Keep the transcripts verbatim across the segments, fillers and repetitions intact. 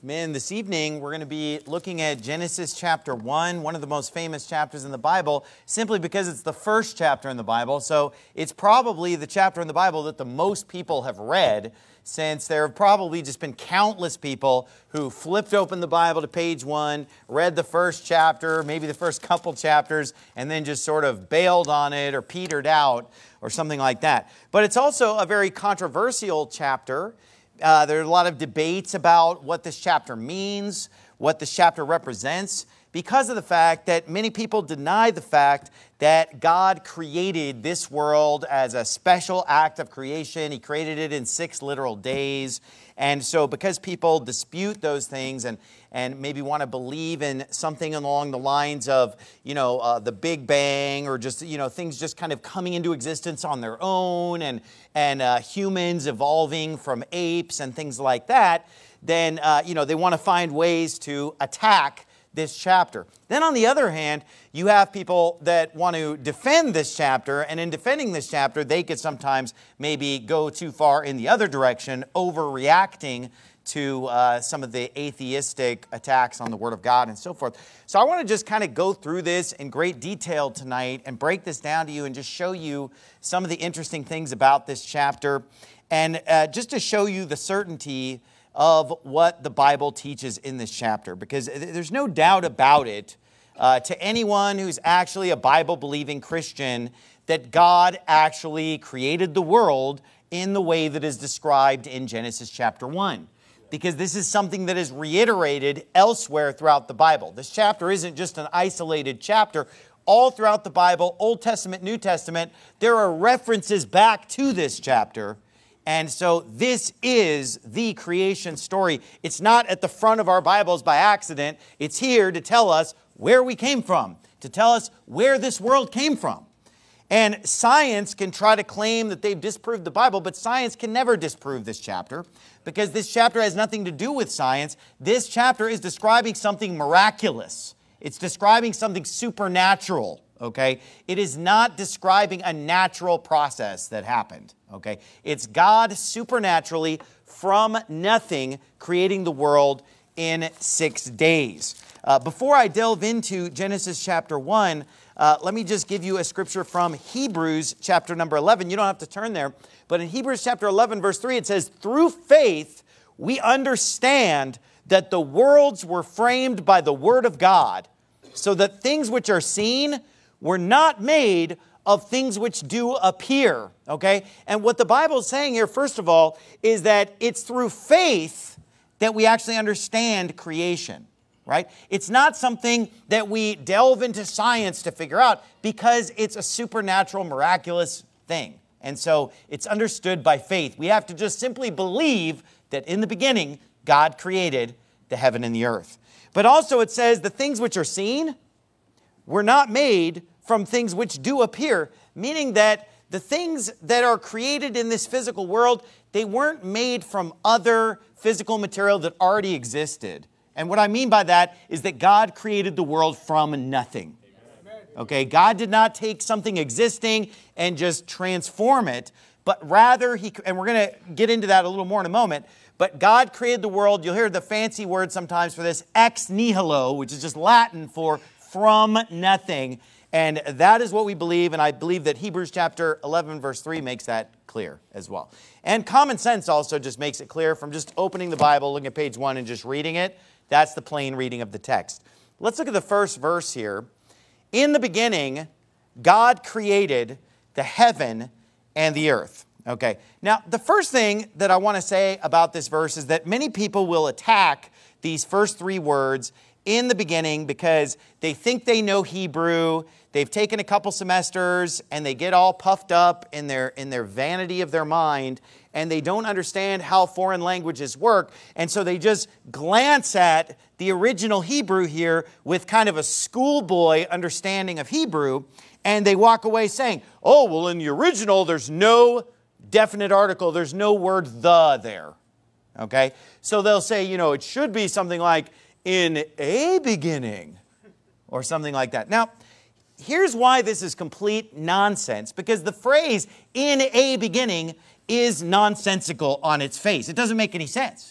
Men, this evening we're going to be looking at Genesis chapter one, one of the most famous chapters in the Bible, simply because it's the first chapter in the Bible. So it's probably the chapter in the Bible that the most people have read, since there have probably just been countless people who flipped open the Bible to page one, read the first chapter, maybe the first couple chapters, and then just sort of bailed on it or petered out or something like that. But it's also a very controversial chapter. Uh, there are a lot of debates about what this chapter means, what this chapter represents, because of the fact that many people deny the fact that God created this world as a special act of creation. He created it in six literal days. And so because people dispute those things and, and maybe want to believe in something along the lines of, you know, uh, the Big Bang, or just, you know, things just kind of coming into existence on their own, and, and uh, humans evolving from apes and things like that, then, uh, you know, they want to find ways to attack this chapter. Then on the other hand, you have people that want to defend this chapter, and in defending this chapter, they could sometimes maybe go too far in the other direction, overreacting to uh, some of the atheistic attacks on the Word of God and so forth. So I want to just kind of go through this in great detail tonight and break this down to you and just show you some of the interesting things about this chapter, and uh, just to show you the certainty of what the Bible teaches in this chapter, because there's no doubt about it uh, to anyone who's actually a Bible-believing Christian that God actually created the world in the way that is described in Genesis chapter one. Because this is something that is reiterated elsewhere throughout the Bible. This chapter isn't just an isolated chapter. All throughout the Bible, Old Testament, New Testament, there are references back to this chapter. And so this is the creation story. It's not at the front of our Bibles by accident. It's here to tell us where we came from, to tell us where this world came from. And science can try to claim that they've disproved the Bible, but science can never disprove this chapter, because this chapter has nothing to do with science. This chapter is describing something miraculous. It's describing something supernatural. Okay? It is not describing a natural process that happened. Okay? It's God supernaturally from nothing creating the world in six days. Uh, before I delve into Genesis chapter one, uh, let me just give you a scripture from Hebrews chapter number eleven. You don't have to turn there, but in Hebrews chapter eleven, verse three, it says, "Through faith we understand that the worlds were framed by the word of God, so that things which are seen were not made of things which do appear." Okay? And what the Bible is saying here, first of all, is that it's through faith that we actually understand creation. Right? It's not something that we delve into science to figure out, because it's a supernatural, miraculous thing. And so it's understood by faith. We have to just simply believe that in the beginning, God created the heaven and the earth. But also it says the things which are seen were not made from things which do appear, meaning that the things that are created in this physical world, they weren't made from other physical material that already existed. And what I mean by that is that God created the world from nothing. Okay, God did not take something existing and just transform it, but rather He, and we're going to get into that a little more in a moment, but God created the world. You'll hear the fancy word sometimes for this, ex nihilo, which is just Latin for from nothing. And that is what we believe, and I believe that Hebrews chapter eleven, verse three makes that clear as well. And common sense also just makes it clear from just opening the Bible, looking at page one and just reading it. That's the plain reading of the text. Let's look at the first verse here. In the beginning, God created the heaven and the earth. Okay. Now, the first thing that I want to say about this verse is that many people will attack these first three words, in the beginning, because they think they know Hebrew. They've taken a couple semesters and they get all puffed up in their, in their vanity of their mind, and they don't understand how foreign languages work. And so they just glance at the original Hebrew here with kind of a schoolboy understanding of Hebrew, and they walk away saying, oh, well, in the original, there's no definite article. There's no word the there. Okay? So they'll say, you know, it should be something like, in a beginning, or something like that. Now, here's why this is complete nonsense, because the phrase, in a beginning, is nonsensical on its face. It doesn't make any sense.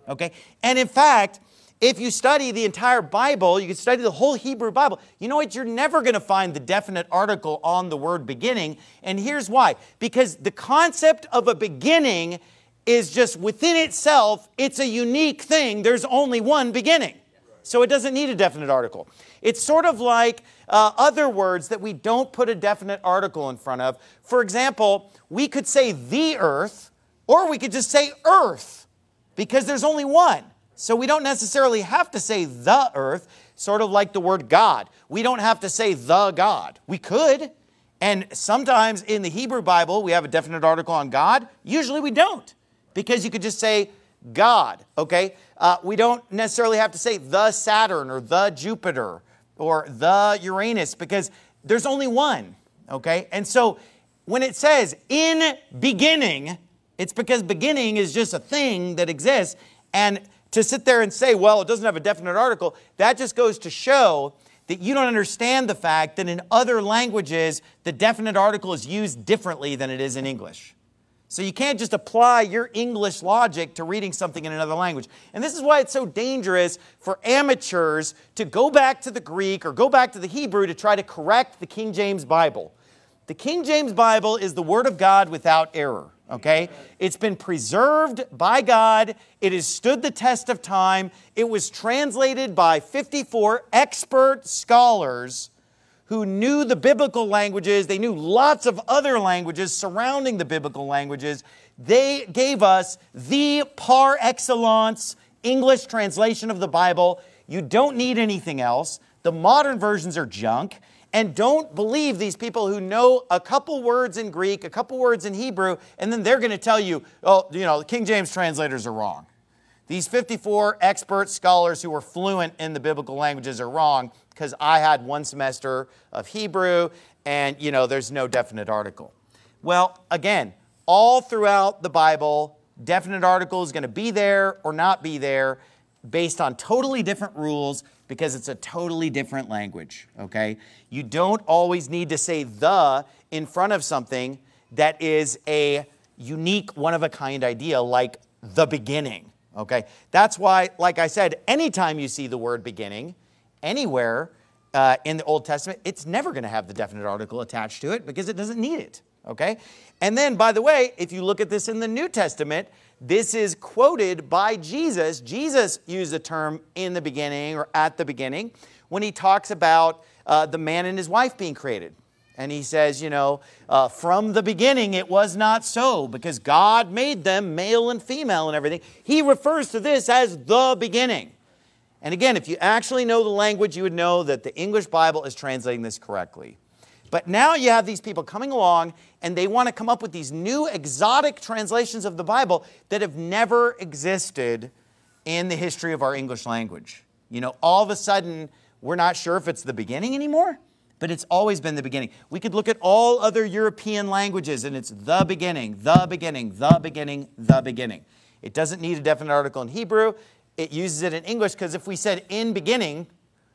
Okay? And in fact, if you study the entire Bible, you can study the whole Hebrew Bible, you know what? You're never going to find the definite article on the word beginning. And here's why. Because the concept of a beginning is just within itself, it's a unique thing. There's only one beginning. So it doesn't need a definite article. It's sort of like uh, other words that we don't put a definite article in front of. For example, we could say the earth, or we could just say earth, because there's only one. So we don't necessarily have to say the earth, sort of like the word God. We don't have to say the God. We could. And sometimes in the Hebrew Bible, we have a definite article on God. Usually we don't, because you could just say God, okay? Uh, we don't necessarily have to say the Saturn or the Jupiter or the Uranus, because there's only one, okay? And so when it says in beginning, it's because beginning is just a thing that exists. And to sit there and say, well, it doesn't have a definite article, that just goes to show that you don't understand the fact that in other languages, the definite article is used differently than it is in English. So you can't just apply your English logic to reading something in another language. And this is why it's so dangerous for amateurs to go back to the Greek or go back to the Hebrew to try to correct the King James Bible. The King James Bible is the Word of God without error. Okay? It's been preserved by God. It has stood the test of time. It was translated by fifty-four expert scholars who knew the biblical languages. They knew lots of other languages surrounding the biblical languages. They gave us the par excellence English translation of the Bible. You don't need anything else. The modern versions are junk. And don't believe these people who know a couple words in Greek, a couple words in Hebrew, and then they're going to tell you, oh, you know, the King James translators are wrong. These fifty-four expert scholars who are fluent in the biblical languages are wrong, because I had one semester of Hebrew and, you know, there's no definite article. Well, again, all throughout the Bible, definite article is going to be there or not be there based on totally different rules, because it's a totally different language, okay? You don't always need to say the in front of something that is a unique, one-of-a-kind idea like the beginning, okay? That's why, like I said, anytime you see the word beginning, anywhere uh, in the Old Testament, it's never going to have the definite article attached to it because it doesn't need it, okay? And then, by the way, if you look at this in the New Testament, this is quoted by Jesus. Jesus used the term in the beginning or at the beginning when he talks about uh, the man and his wife being created. And he says, you know, uh, from the beginning it was not so, because God made them male and female and everything. He refers to this as the beginning. And again, if you actually know the language, you would know that the English Bible is translating this correctly. But now you have these people coming along and they want to come up with these new exotic translations of the Bible that have never existed in the history of our English language. You know, all of a sudden, we're not sure if it's the beginning anymore, but it's always been the beginning. We could look at all other European languages and it's the beginning, the beginning, the beginning, the beginning. It doesn't need a definite article in Hebrew. It uses it in English, because if we said in beginning,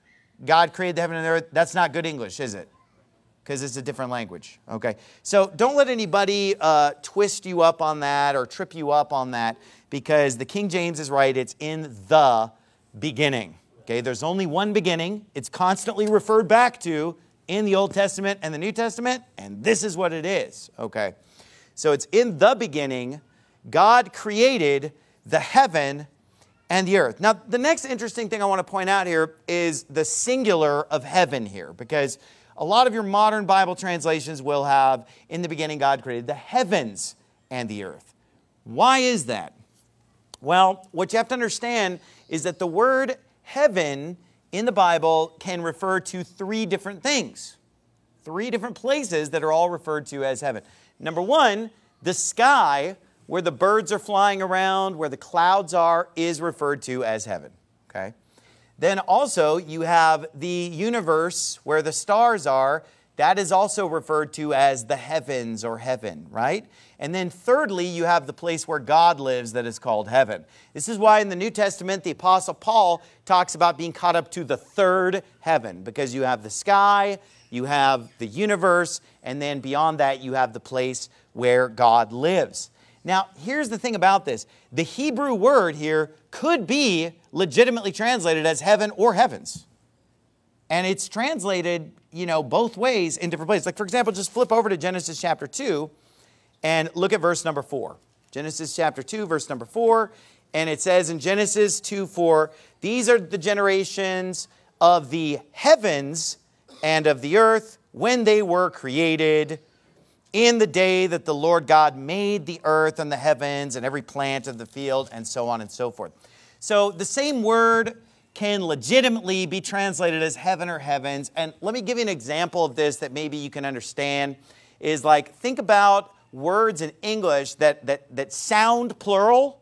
God created the heaven and the earth, that's not good English, is it? Because it's a different language, okay? So don't let anybody uh, twist you up on that or trip you up on that, because the King James is right. It's in the beginning, okay? There's only one beginning. It's constantly referred back to in the Old Testament and the New Testament, and this is what it is, okay? So it's in the beginning, God created the heaven and the earth. Now, the next interesting thing I want to point out here is the singular of heaven here, because a lot of your modern Bible translations will have, in the beginning, God created the heavens and the earth. Why is that? Well, what you have to understand is that the word heaven in the Bible can refer to three different things. Three different places that are all referred to as heaven. Number one, the sky, where the birds are flying around, where the clouds are, is referred to as heaven. Okay? Then also you have the universe where the stars are. That is also referred to as the heavens or heaven, right? And then thirdly, you have the place where God lives that is called heaven. This is why in the New Testament, the Apostle Paul talks about being caught up to the third heaven, because you have the sky, you have the universe, and then beyond that, you have the place where God lives. Now, here's the thing about this. The Hebrew word here could be legitimately translated as heaven or heavens. And it's translated, you know, both ways in different places. Like, for example, just flip over to Genesis chapter two and look at verse number four. Genesis chapter two, verse number four. And it says in Genesis two four, these are the generations of the heavens and of the earth when they were created, in the day that the Lord God made the earth and the heavens and every plant of the field, and so on and so forth. So the same word can legitimately be translated as heaven or heavens. And let me give you an example of this that maybe you can understand. Is like, think about words in English that, that, that sound plural,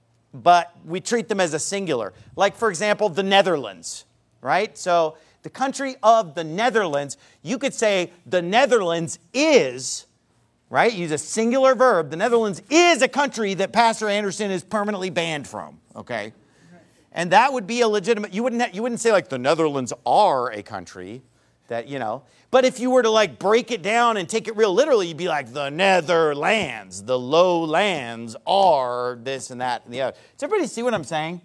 but we treat them as a singular. Like, for example, the Netherlands, right? So the country of the Netherlands, you could say the Netherlands is, right? Use a singular verb. The Netherlands is a country that Pastor Anderson is permanently banned from, okay? And that would be a legitimate, you wouldn't, you wouldn't say like the Netherlands are a country that, you know. But if you were to like break it down and take it real literally, you'd be like the Netherlands, the lowlands are this and that and the other. Does everybody see what I'm saying?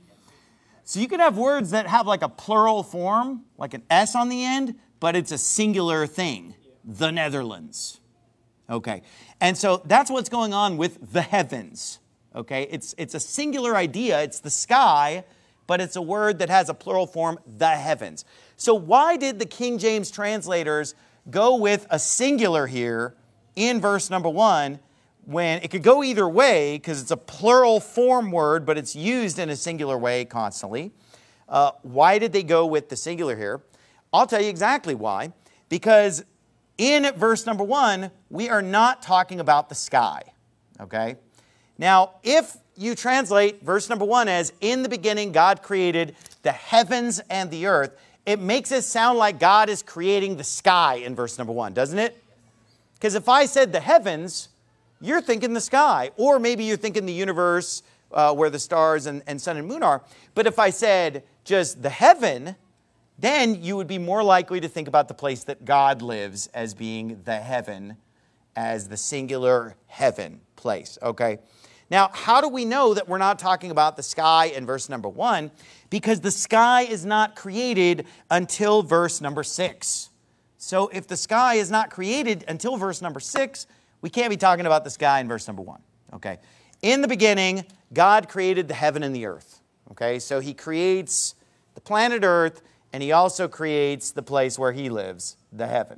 So you can have words that have like a plural form, like an S on the end, but it's a singular thing. The Netherlands. Okay. And so that's what's going on with the heavens. Okay. It's, it's a singular idea. It's the sky, but it's a word that has a plural form, the heavens. So why did the King James translators go with a singular here in verse number one when it could go either way because it's a plural form word, but it's used in a singular way constantly? Uh, why did they go with the singular here? I'll tell you exactly why. Because in verse number one, we are not talking about the sky. Okay? Now, if you translate verse number one as, in the beginning, God created the heavens and the earth, it makes it sound like God is creating the sky in verse number one, doesn't it? Because if I said the heavens, you're thinking the sky. Or maybe you're thinking the universe uh, where the stars and, and sun and moon are. But if I said just the heaven, then you would be more likely to think about the place that God lives as being the heaven, as the singular heaven place, okay? Now, how do we know that we're not talking about the sky in verse number one? Because the sky is not created until verse number six. So if the sky is not created until verse number six, we can't be talking about the sky in verse number one. Okay. In the beginning, God created the heaven and the earth. Okay. So he creates the planet Earth, and he also creates the place where he lives, the heaven.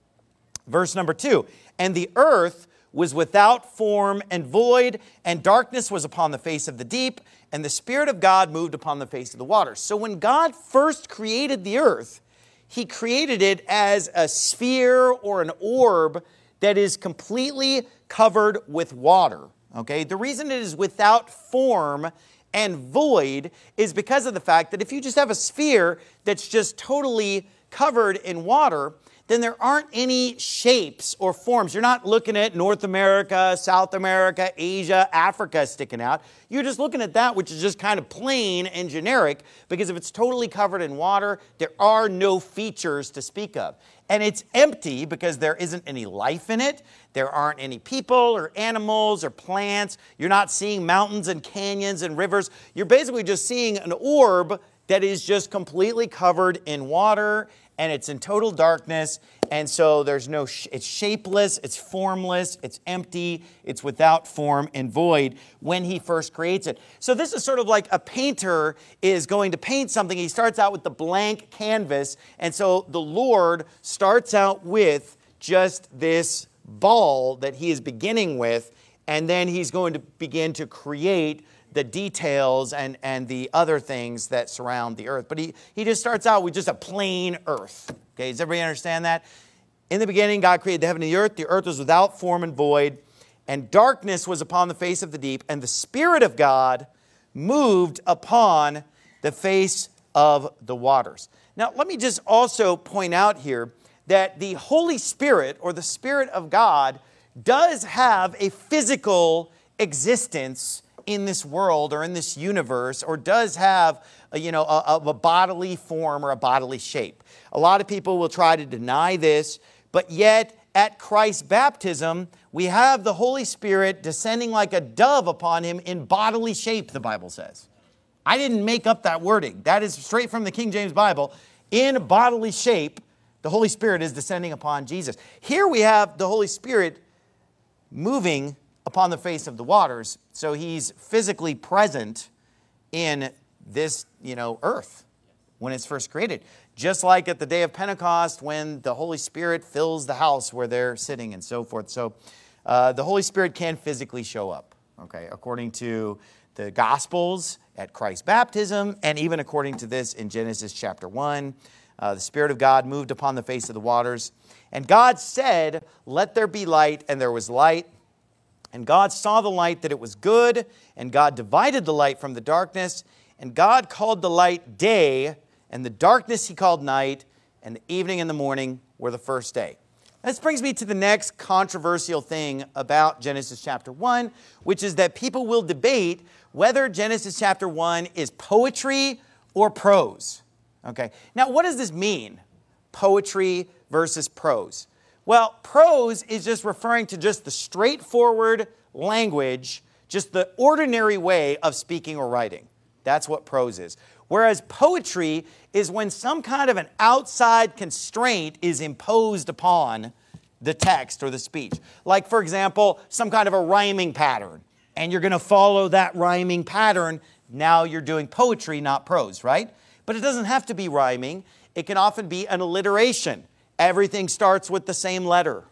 Verse number two, and the earth was without form and void, and darkness was upon the face of the deep, and the Spirit of God moved upon the face of the waters. So when God first created the earth, he created it as a sphere or an orb that is completely covered with water. Okay? The reason it is without form and void is because of the fact that if you just have a sphere that's just totally covered in water, then there aren't any shapes or forms. You're not looking at North America, South America, Asia, Africa sticking out. You're just looking at that which is just kind of plain and generic, because if it's totally covered in water, there are no features to speak of. And it's empty because there isn't any life in it. There aren't any people or animals or plants. You're not seeing mountains and canyons and rivers. You're basically just seeing an orb that is just completely covered in water, and it's in total darkness, and so there's no, sh- it's shapeless, it's formless, it's empty, it's without form and void when he first creates it. So this is sort of like a painter is going to paint something. He starts out with the blank canvas, and so the Lord starts out with just this ball that he is beginning with, and then he's going to begin to create the details and, and the other things that surround the earth. But he, he just starts out with just a plain earth. Okay, does everybody understand that? In the beginning, God created the heaven and the earth. The earth was without form and void, and darkness was upon the face of the deep, and the Spirit of God moved upon the face of the waters. Now, let me just also point out here that the Holy Spirit, or the Spirit of God, does have a physical existence in this world or in this universe, or does have a, you know, a, a bodily form or a bodily shape. A lot of people will try to deny this, but yet at Christ's baptism, we have the Holy Spirit descending like a dove upon him in bodily shape, the Bible says. I didn't make up that wording. That is straight from the King James Bible. In bodily shape, the Holy Spirit is descending upon Jesus. Here we have the Holy Spirit moving upon the face of the waters. So he's physically present in this, you know, earth when it's first created. Just like at the day of Pentecost when the Holy Spirit fills the house where they're sitting and so forth. So uh, the Holy Spirit can physically show up, okay, according to the Gospels at Christ's baptism, and even according to this in Genesis chapter one. Uh, the Spirit of God moved upon the face of the waters. And God said, "Let there be light," and there was light. And God saw the light that it was good, and God divided the light from the darkness. And God called the light day, and the darkness he called night, and the evening and the morning were the first day. This brings me to the next controversial thing about Genesis chapter one, which is that people will debate whether Genesis chapter one is poetry or prose. Okay. Now, what does this mean? Poetry versus prose. Well, prose is just referring to just the straightforward language, just the ordinary way of speaking or writing. That's what prose is. Whereas poetry is when some kind of an outside constraint is imposed upon the text or the speech. Like, for example, some kind of a rhyming pattern. And you're going to follow that rhyming pattern. Now you're doing poetry, not prose, right? But it doesn't have to be rhyming. It can often be an alliteration. Everything starts with the same letter.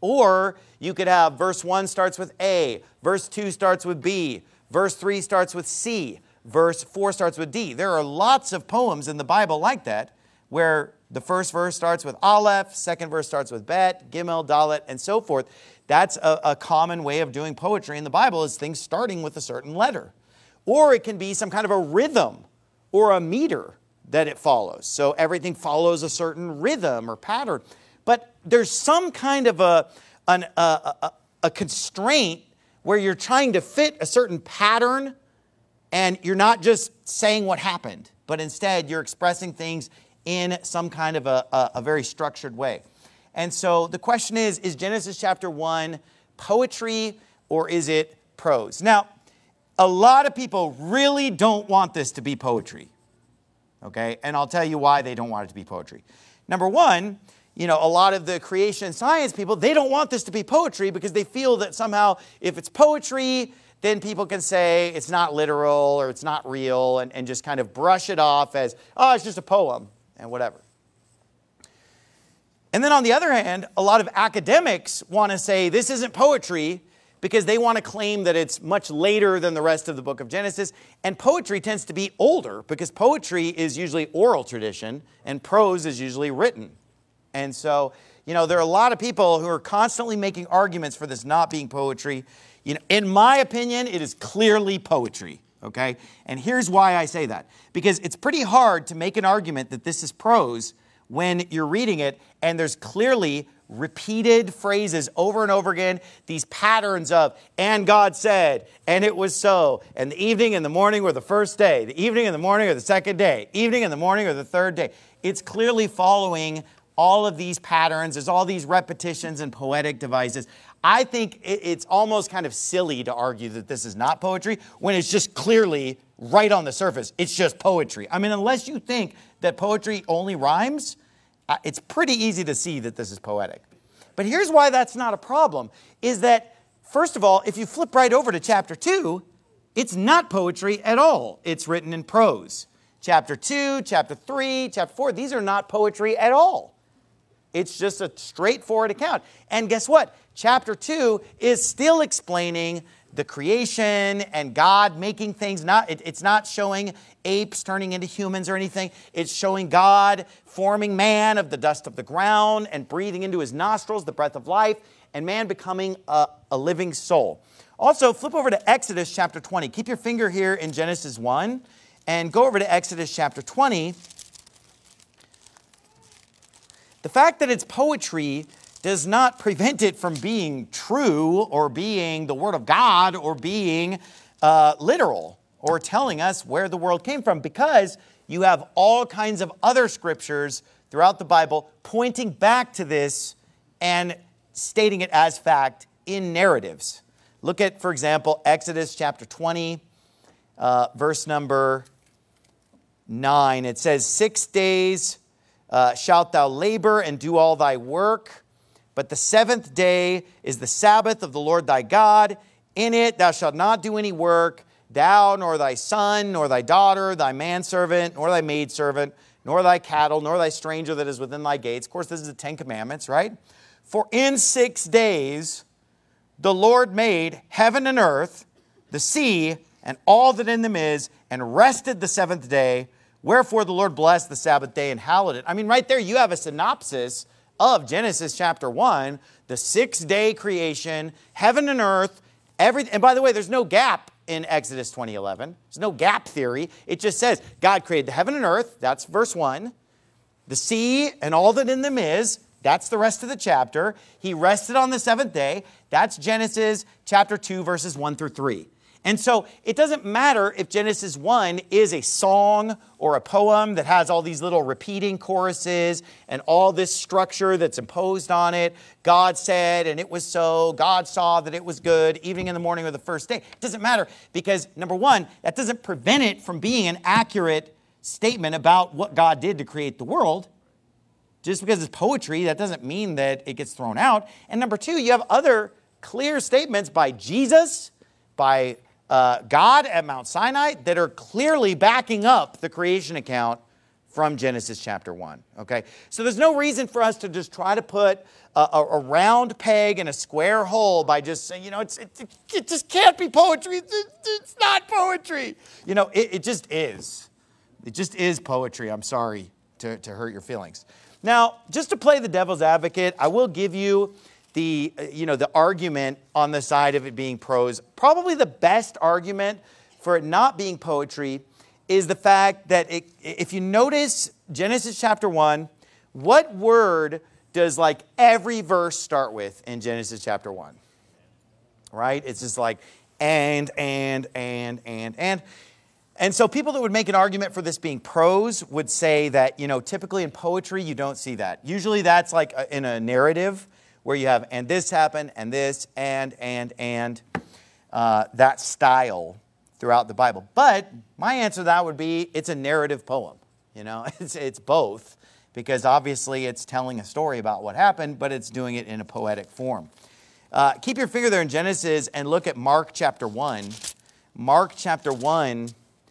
Or you could have verse one starts with A, verse two starts with B, verse three starts with C, verse four starts with D. There are lots of poems in the Bible like that, where the first verse starts with Aleph, second verse starts with Bet, Gimel, Dalet, and so forth. That's a, a common way of doing poetry in the Bible, is things starting with a certain letter. Or it can be some kind of a rhythm or a meter that it follows. So everything follows a certain rhythm or pattern. But there's some kind of a, an, a, a, a constraint where you're trying to fit a certain pattern, and you're not just saying what happened, but instead you're expressing things in some kind of a, a, a very structured way. And so the question is, is Genesis chapter one poetry or is it prose? Now, a lot of people really don't want this to be poetry. Okay, and I'll tell you why they don't want it to be poetry. Number one, you know, a lot of the creation science people, they don't want this to be poetry because they feel that somehow if it's poetry, then people can say it's not literal or it's not real, and, and just kind of brush it off as, oh, it's just a poem and whatever. And then on the other hand, a lot of academics want to say this isn't poetry because they want to claim that it's much later than the rest of the book of Genesis. And poetry tends to be older because poetry is usually oral tradition and prose is usually written. And so, you know, there are a lot of people who are constantly making arguments for this not being poetry. You know, in my opinion, it is clearly poetry, okay? And here's why I say that. Because it's pretty hard to make an argument that this is prose when you're reading it and there's clearly repeated phrases over and over again, these patterns of, and God said, and it was so, and the evening and the morning were the first day, the evening and the morning are the second day, evening and the morning are the third day. It's clearly following all of these patterns. There's all these repetitions and poetic devices. I think it's almost kind of silly to argue that this is not poetry when it's just clearly right on the surface. It's just poetry. I mean, unless you think that poetry only rhymes, Uh, it's pretty easy to see that this is poetic. But here's why that's not a problem, is that, first of all, if you flip right over to chapter two, it's not poetry at all. It's written in prose. Chapter two, chapter three, chapter four, these are not poetry at all. It's just a straightforward account. And guess what? Chapter two is still explaining the creation and God making things. Not, it, it's not showing apes turning into humans or anything. It's showing God forming man of the dust of the ground and breathing into his nostrils the breath of life, and man becoming a, a living soul. Also, flip over to Exodus chapter twenty. Keep your finger here in Genesis one and go over to Exodus chapter twenty. The fact that it's poetry does not prevent it from being true or being the Word of God or being uh, literal or telling us where the world came from, because you have all kinds of other scriptures throughout the Bible pointing back to this and stating it as fact in narratives. Look at, for example, Exodus chapter twenty, uh, verse number nine. It says, Six days uh, shalt thou labor and do all thy work, but the seventh day is the Sabbath of the Lord thy God. In it thou shalt not do any work, thou, nor thy son, nor thy daughter, thy manservant, nor thy maidservant, nor thy cattle, nor thy stranger that is within thy gates. Of course, this is the Ten Commandments, right? For in six days the Lord made heaven and earth, the sea, and all that in them is, and rested the seventh day. Wherefore the Lord blessed the Sabbath day and hallowed it. I mean, right there you have a synopsis of Genesis chapter one, the six-day creation, heaven and earth, everything. And by the way, there's no gap in Exodus twenty eleven. There's no gap theory. It just says God created the heaven and earth. That's verse one. The sea and all that in them is. That's the rest of the chapter. He rested on the seventh day. That's Genesis chapter two, verses one through three. And so it doesn't matter if Genesis one is a song or a poem that has all these little repeating choruses and all this structure that's imposed on it. God said, and it was so. God saw that it was good, evening and the morning of the first day. It doesn't matter because, number one, that doesn't prevent it from being an accurate statement about what God did to create the world. Just because it's poetry, that doesn't mean that it gets thrown out. And number two, you have other clear statements by Jesus, by uh, God at Mount Sinai that are clearly backing up the creation account from Genesis chapter one. Okay, so there's no reason for us to just try to put a, a, a round peg in a square hole by just saying, you know, it's, it, it just can't be poetry. It's, it's not poetry. You know, it, it just is. It just is poetry. I'm sorry to, to hurt your feelings. Now, just to play the devil's advocate, I will give you the, you know, the argument on the side of it being prose. Probably the best argument for it not being poetry is the fact that it, if you notice Genesis chapter one, what word does like every verse start with in Genesis chapter one? Right? It's just like and, and, and, and, and. And so people that would make an argument for this being prose would say that, you know, typically in poetry, you don't see that. Usually that's like a, in a narrative where you have, and this happened, and this, and, and, and, uh, that style throughout the Bible. But my answer to that would be, it's a narrative poem. You know, it's, it's both, because obviously it's telling a story about what happened, but it's doing it in a poetic form. Uh, keep your finger there in Genesis and look at Mark chapter one. Mark chapter one.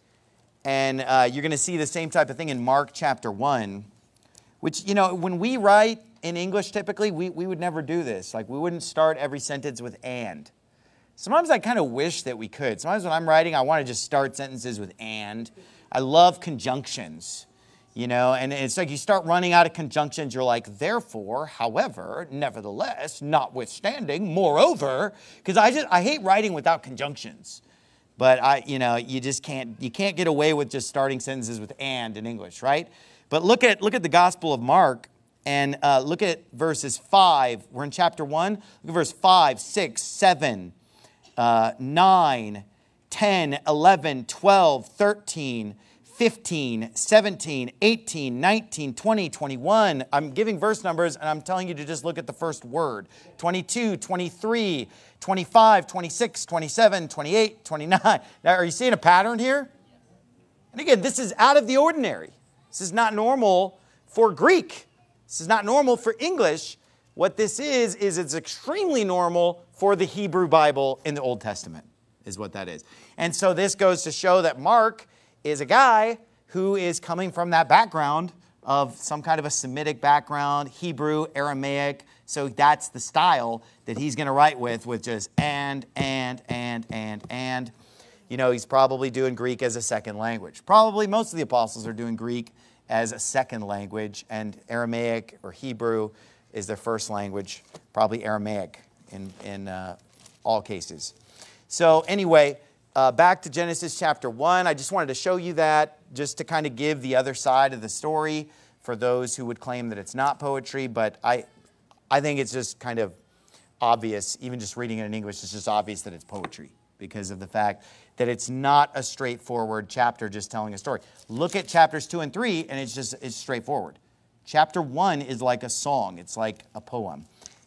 And uh, you're going to see the same type of thing in Mark chapter one, which, you know, when we write in English typically, we, we would never do this. Like, we wouldn't start every sentence with and. Sometimes I kind of wish that we could. Sometimes when I'm writing, I want to just start sentences with and. I love conjunctions, you know, and it's like you start running out of conjunctions. You're like, therefore, however, nevertheless, notwithstanding, moreover, because I just I hate writing without conjunctions. But I, you know, you just can't you can't get away with just starting sentences with and in English, right? But look at look at the Gospel of Mark and uh, look at verses five. We're in chapter one. Look at verse five, six, seven, uh, nine, ten, eleven, twelve, thirteen, fifteen, seventeen, eighteen, nineteen, twenty, twenty-one. I'm giving verse numbers and I'm telling you to just look at the first word. twenty-two, twenty-three, twenty-five, twenty-six, twenty-seven, twenty-eight, twenty-nine. Now, are you seeing a pattern here? And again, this is out of the ordinary. This is not normal for Greek. This is not normal for English. What this is, is it's extremely normal for the Hebrew Bible in the Old Testament, is what that is. And so this goes to show that Mark is a guy who is coming from that background of some kind of a Semitic background, Hebrew, Aramaic. So that's the style that he's going to write with, with just and, and, and, and, and. You know, he's probably doing Greek as a second language. Probably most of the apostles are doing Greek as a second language, and Aramaic or Hebrew is their first language, probably Aramaic in, in uh, all cases. So anyway, uh, back to Genesis chapter one. I just wanted to show you that just to kind of give the other side of the story for those who would claim that it's not poetry, but I, I think it's just kind of obvious, even just reading it in English, it's just obvious that it's poetry because of the fact that it's not a straightforward chapter just telling a story. Look at chapters two and three, and it's just it's straightforward. Chapter one is like a song. It's like a poem.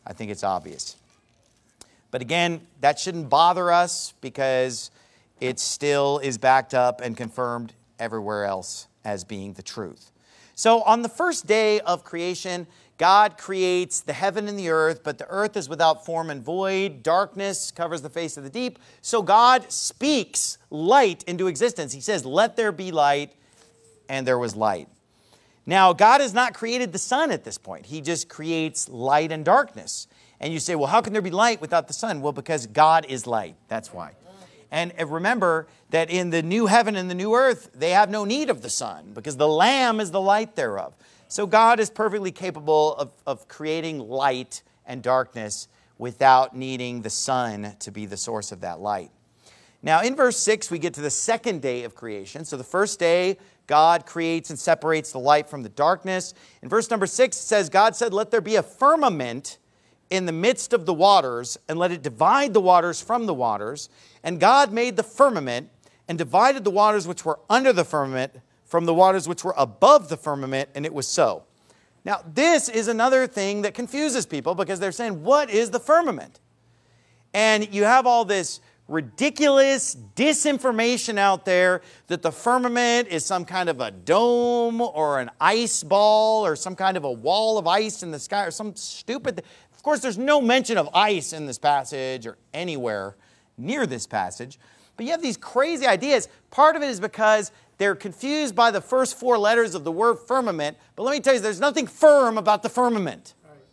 I think it's obvious. But again, that shouldn't bother us because it still is backed up and confirmed everywhere else as being the truth. So on the first day of creation, God creates the heaven and the earth, but the earth is without form and void. Darkness covers the face of the deep. So God speaks light into existence. He says, "Let there be light," and there was light. Now, God has not created the sun at this point. He just creates light and darkness. And you say, well, how can there be light without the sun? Well, because God is light. That's why. And remember that in the new heaven and the new earth, they have no need of the sun because the Lamb is the light thereof. So God is perfectly capable of, of creating light and darkness without needing the sun to be the source of that light. Now, in verse six, we get to the second day of creation. So the first day, God creates and separates the light from the darkness. In verse number six, it says, God said, "Let there be a firmament in the midst of the waters, and let it divide the waters from the waters. And God made the firmament and divided the waters which were under the firmament from the waters which were above the firmament, and it was so." Now, this is another thing that confuses people because they're saying, what is the firmament? And you have all this ridiculous disinformation out there that the firmament is some kind of a dome or an ice ball or some kind of a wall of ice in the sky or some stupid... Of course, there's no mention of ice in this passage or anywhere near this passage. But you have these crazy ideas. Part of it is because they're confused by the first four letters of the word firmament. But let me tell you, there's nothing firm about the firmament.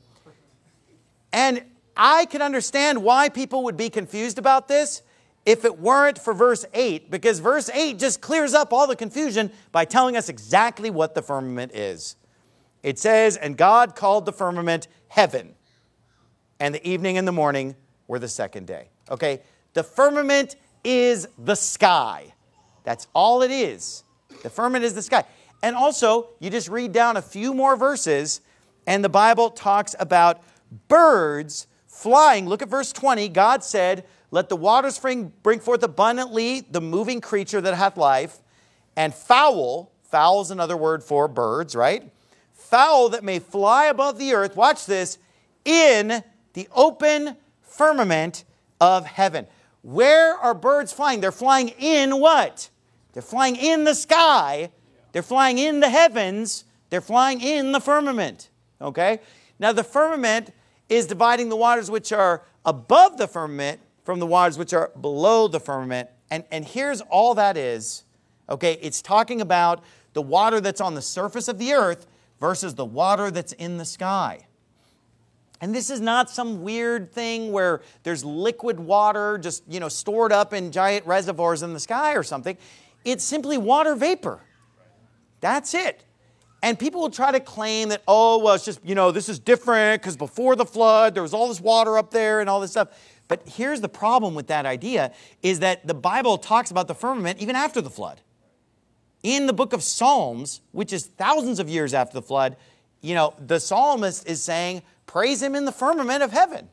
And I can understand why people would be confused about this if it weren't for verse eight. Because verse eight just clears up all the confusion by telling us exactly what the firmament is. It says, "And God called the firmament heaven. And the evening and the morning were the second day." Okay? The firmament is the sky. That's all it is. The firmament is the sky. And also, you just read down a few more verses, and the Bible talks about birds flying. Look at verse twenty. God said, "Let the waters bring, bring forth abundantly the moving creature that hath life, and fowl," fowl is another word for birds, right? "Fowl that may fly above the earth," watch this, "in the open firmament of heaven." Where are birds flying? They're flying in what? They're flying in the sky. They're flying in the heavens. They're flying in the firmament. Okay? Now the firmament is dividing the waters which are above the firmament from the waters which are below the firmament. And, and here's all that is. Okay? It's talking about the water that's on the surface of the earth versus the water that's in the sky. And this is not some weird thing where there's liquid water just, you know, stored up in giant reservoirs in the sky or something. It's simply water vapor. That's it. And people will try to claim that, oh, well, it's just, you know, this is different because before the flood, there was all this water up there and all this stuff. But here's the problem with that idea is that the Bible talks about the firmament even after the flood. In the book of Psalms, which is thousands of years after the flood, you know, the psalmist is saying, praise Him in the firmament of heaven.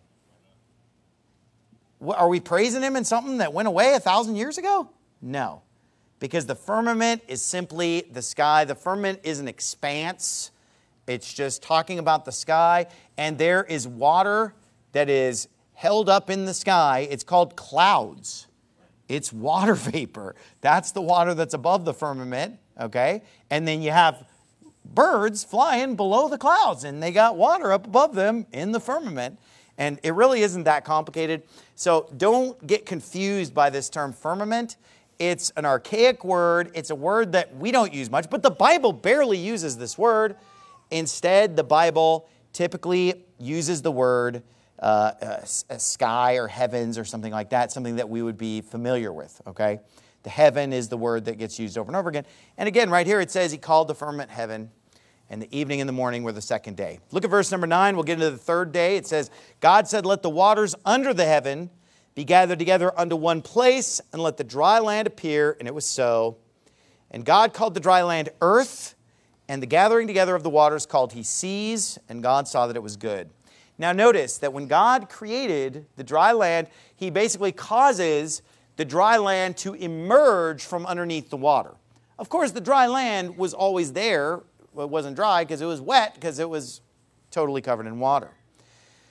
Are we praising Him in something that went away a thousand years ago? No. Because the firmament is simply the sky. The firmament is an expanse. It's just talking about the sky. And there is water that is held up in the sky. It's called clouds. It's water vapor. That's the water that's above the firmament. Okay? And then you have birds flying below the clouds, and they got water up above them in the firmament. And it really isn't that complicated. So don't get confused by this term firmament. It's an archaic word. It's a word that we don't use much, but the Bible barely uses this word. Instead, the Bible typically uses the word uh, uh, sky or heavens or something like that, something that we would be familiar with, okay? The heaven is the word that gets used over and over again. And again, right here it says He called the firmament heaven, and the evening and the morning were the second day. Look at verse number nine. We'll get into the third day. It says, God said, "Let the waters under the heaven be gathered together unto one place, and let the dry land appear." And it was so. And God called the dry land earth, and the gathering together of the waters called He seas, and God saw that it was good. Now notice that when God created the dry land, He basically causes the dry land to emerge from underneath the water. Of course, the dry land was always there. It wasn't dry because it was wet because it was totally covered in water.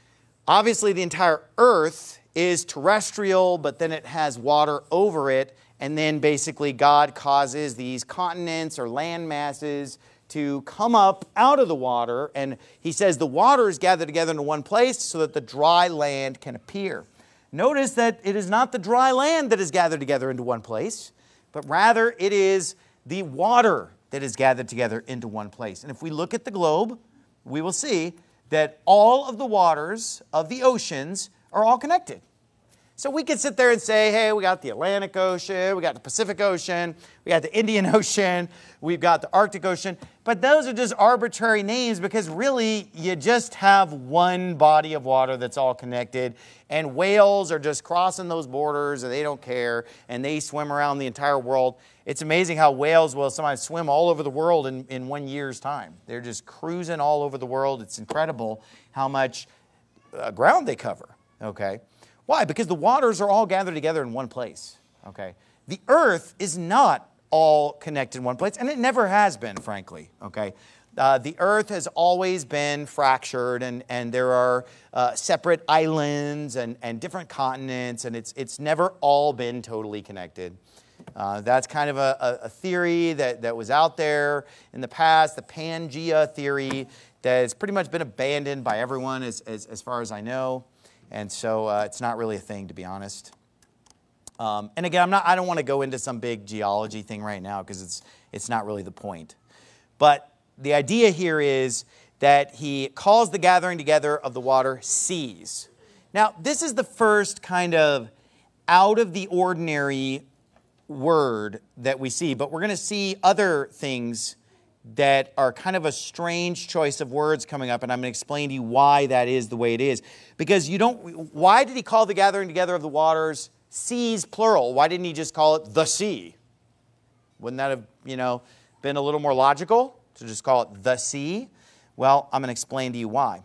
Obviously, the entire earth is terrestrial, but then it has water over it. And then basically God causes these continents or land masses to come up out of the water. And he says the water is gathered together into one place so that the dry land can appear. Notice that it is not the dry land that is gathered together into one place, but rather it is the water that is gathered together into one place. And if we look at the globe, we will see that all of the waters of the oceans are all connected. So we could sit there and say, hey, we got the Atlantic Ocean, we got the Pacific Ocean, we got the Indian Ocean, we've got the Arctic Ocean. But those are just arbitrary names because really you just have one body of water that's all connected. And whales are just crossing those borders and they don't care. And they swim around the entire world. It's amazing how whales will sometimes swim all over the world in, in one year's time. They're just cruising all over the world. It's incredible how much uh, ground they cover, okay? Why? Because the waters are all gathered together in one place, okay? The earth is not all connected in one place, and it never has been, frankly, okay? Uh, the earth has always been fractured, and, and there are uh, separate islands and, and different continents, and it's, it's never all been totally connected. Uh, that's kind of a, a theory that, that was out there in the past, the Pangea theory, that has pretty much been abandoned by everyone as, as, as far as I know. And so uh, it's not really a thing, to be honest. Um, and again, I'm not, I don't want to go into some big geology thing right now because it's, it's not really the point. But the idea here is that he calls the gathering together of the water seas. Now, this is the first kind of out of the ordinary word that we see, but we're going to see other things that are kind of a strange choice of words coming up, and I'm going to explain to you why that is the way it is. Because you don't, why did he call the gathering together of the waters seas plural? Why didn't he just call it the sea? Wouldn't that have, you know, been a little more logical to just call it the sea? Well, I'm going to explain to you why.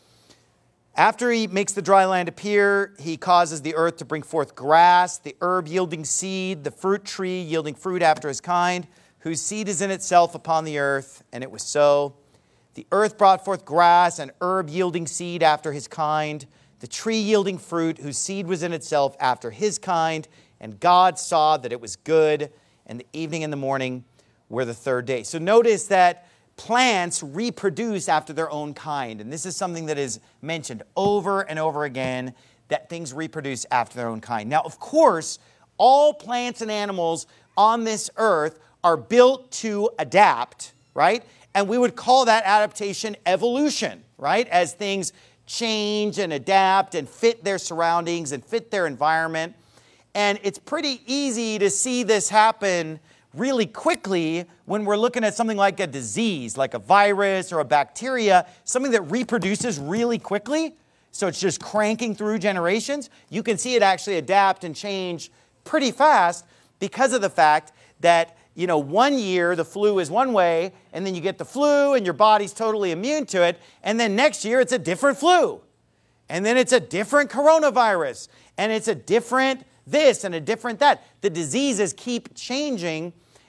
After he makes the dry land appear, he causes the earth to bring forth grass, the herb yielding seed, the fruit tree yielding fruit after his kind, whose seed is in itself upon the earth, and it was so. The earth brought forth grass and herb yielding seed after his kind, the tree yielding fruit, whose seed was in itself after his kind, and God saw that it was good, and the evening and the morning were the third day. So notice that plants reproduce after their own kind, and this is something that is mentioned over and over again, that things reproduce after their own kind. Now, of course, all plants and animals on this earth are built to adapt, right? And we would call that adaptation evolution, right? As things change and adapt and fit their surroundings and fit their environment. And it's pretty easy to see this happen really quickly when we're looking at something like a disease, like a virus or a bacteria, something that reproduces really quickly. So it's just cranking through generations. You can see it actually adapt and change pretty fast because of the fact that you know, one year the flu is one way, and then you get the flu and your body's totally immune to it, and then next year it's a different flu. And then it's a different coronavirus, and it's a different this and a different that. The diseases keep changing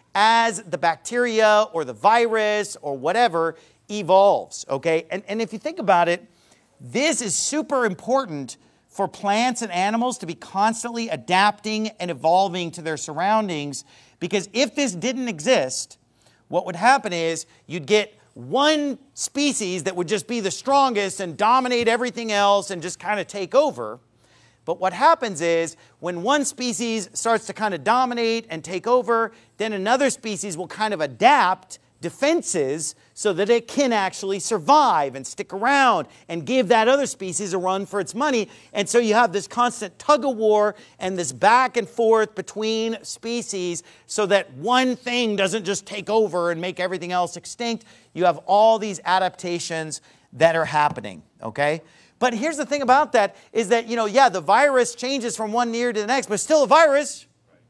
as the bacteria or the virus or whatever evolves, okay? And, and if you think about it, this is super important for plants and animals to be constantly adapting and evolving to their surroundings. Because if this didn't exist, what would happen is you'd get one species that would just be the strongest and dominate everything else and just kind of take over. But what happens is when one species starts to kind of dominate and take over, then another species will kind of adapt defenses so that it can actually survive and stick around and give that other species a run for its money. And so you have this constant tug of war and this back and forth between species so that one thing doesn't just take over and make everything else extinct. You have all these adaptations that are happening, okay? But here's the thing about that is that, you know, yeah, the virus changes from one year to the next, but it's still a virus.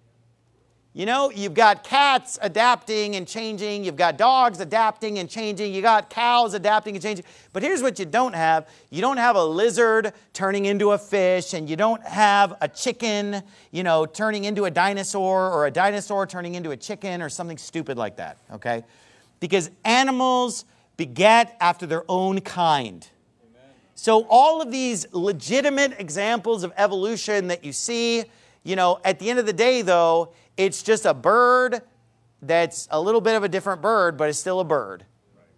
You know, you've got cats adapting and changing. You've got dogs adapting and changing. You got cows adapting and changing. But here's what you don't have. You don't have a lizard turning into a fish, and you don't have a chicken, you know, turning into a dinosaur, or a dinosaur turning into a chicken, or something stupid like that, okay? Because animals beget after their own kind. So all of these legitimate examples of evolution that you see, you know, at the end of the day, though, it's just a bird that's a little bit of a different bird, but it's still a bird.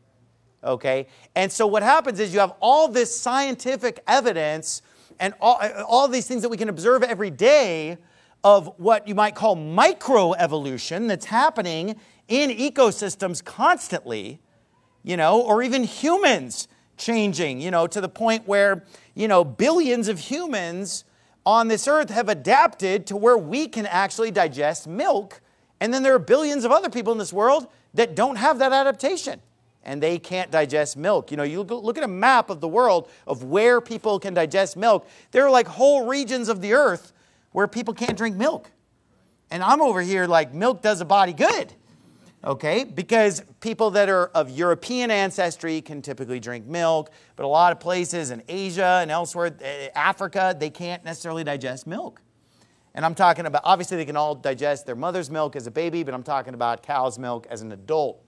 Okay? And so what happens is you have all this scientific evidence and all, all these things that we can observe every day of what you might call microevolution that's happening in ecosystems constantly, you know, or even humans changing, you know, to the point where, you know, billions of humans on this earth have adapted to where we can actually digest milk. And then there are billions of other people in this world that don't have that adaptation and they can't digest milk. You know, you look at a map of the world of where people can digest milk. There are like whole regions of the earth where people can't drink milk. And I'm over here like milk does a body good. Okay, because people that are of European ancestry can typically drink milk, but a lot of places in Asia and elsewhere, Africa, they can't necessarily digest milk. And I'm talking about, obviously they can all digest their mother's milk as a baby, but I'm talking about cow's milk as an adult.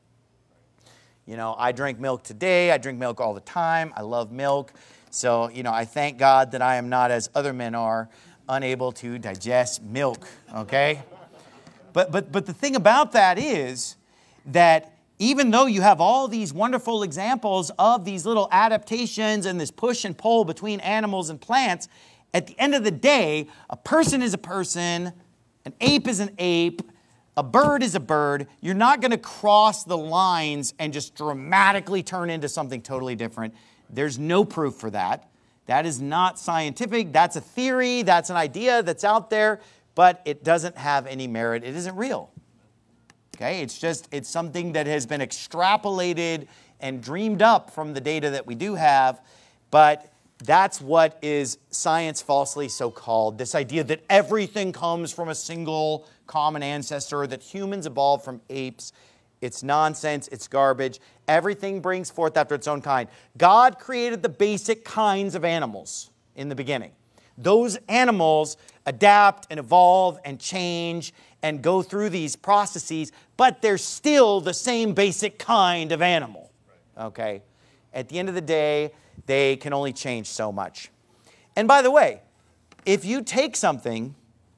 You know, I drink milk today, I drink milk all the time, I love milk. So, you know, I thank God that I am not as other men are, unable to digest milk, okay? But, but, but the thing about that is that even though you have all these wonderful examples of these little adaptations and this push and pull between animals and plants, at the end of the day, a person is a person, an ape is an ape, a bird is a bird. You're not going to cross the lines and just dramatically turn into something totally different. There's no proof for that. That is not scientific. That's a theory. That's an idea that's out there, but it doesn't have any merit. It isn't real. Okay, it's just, it's something that has been extrapolated and dreamed up from the data that we do have, but that's what is science falsely so called. This idea that everything comes from a single common ancestor, that humans evolved from apes. It's nonsense, it's garbage. Everything brings forth after its own kind. God created the basic kinds of animals in the beginning. Those animals adapt and evolve and change and go through these processes, but they're still the same basic kind of animal. Okay? At the end of the day, they can only change so much. And by the way, if you take something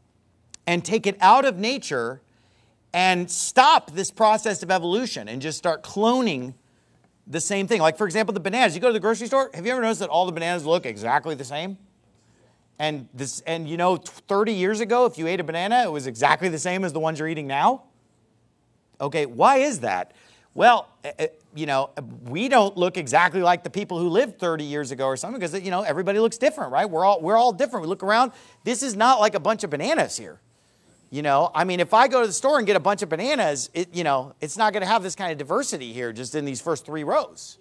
and take it out of nature and stop this process of evolution and just start cloning the same thing, like for example, the bananas. You go to the grocery store, have you ever noticed that all the bananas look exactly the same? And this, and you know, thirty years ago, if you ate a banana, it was exactly the same as the ones you're eating now. Okay, why is that? Well, you know, we don't look exactly like the people who lived thirty years ago or something because, you know, everybody looks different, right? We're all, we're all different. We look around. This is not like a bunch of bananas here. You know, I mean, if I go to the store and get a bunch of bananas, it, you know, it's not going to have this kind of diversity here just in these first three rows.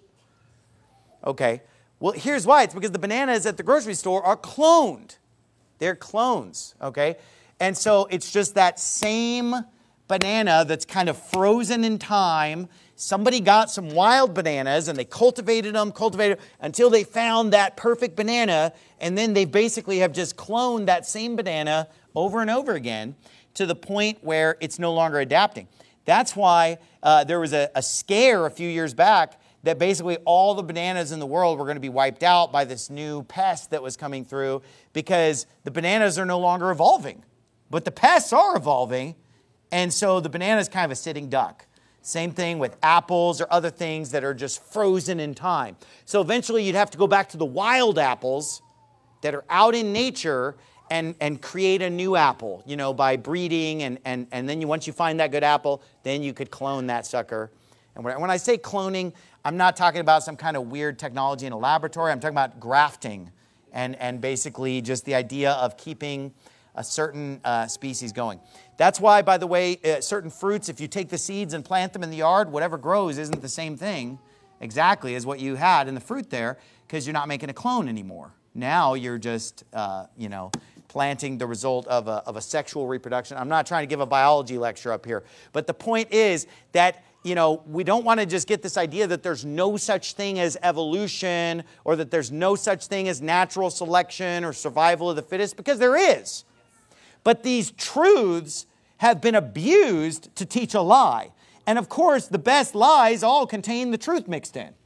Okay. Well, here's why. It's because the bananas at the grocery store are cloned. They're clones, okay? And so it's just that same banana that's kind of frozen in time. Somebody got some wild bananas and they cultivated them, cultivated them until they found that perfect banana. And then they basically have just cloned that same banana over and over again to the point where it's no longer adapting. That's why uh, there was a, a scare a few years back that basically all the bananas in the world were going to be wiped out by this new pest that was coming through because the bananas are no longer evolving. But the pests are evolving, and so the banana is kind of a sitting duck. Same thing with apples or other things that are just frozen in time. So eventually you'd have to go back to the wild apples that are out in nature and, and create a new apple, you know, by breeding. And, and, and then you, once you find that good apple, then you could clone that sucker. And when I say cloning, I'm not talking about some kind of weird technology in a laboratory. I'm talking about grafting and, and basically just the idea of keeping a certain uh, species going. That's why, by the way, uh, certain fruits, if you take the seeds and plant them in the yard, whatever grows isn't the same thing exactly as what you had in the fruit there because you're not making a clone anymore. Now you're just, uh, you know, planting the result of a, of a sexual reproduction. I'm not trying to give a biology lecture up here, but the point is that you know, we don't want to just get this idea that there's no such thing as evolution or that there's no such thing as natural selection or survival of the fittest, because there is. But these truths have been abused to teach a lie. And of course, the best lies all contain the truth mixed in.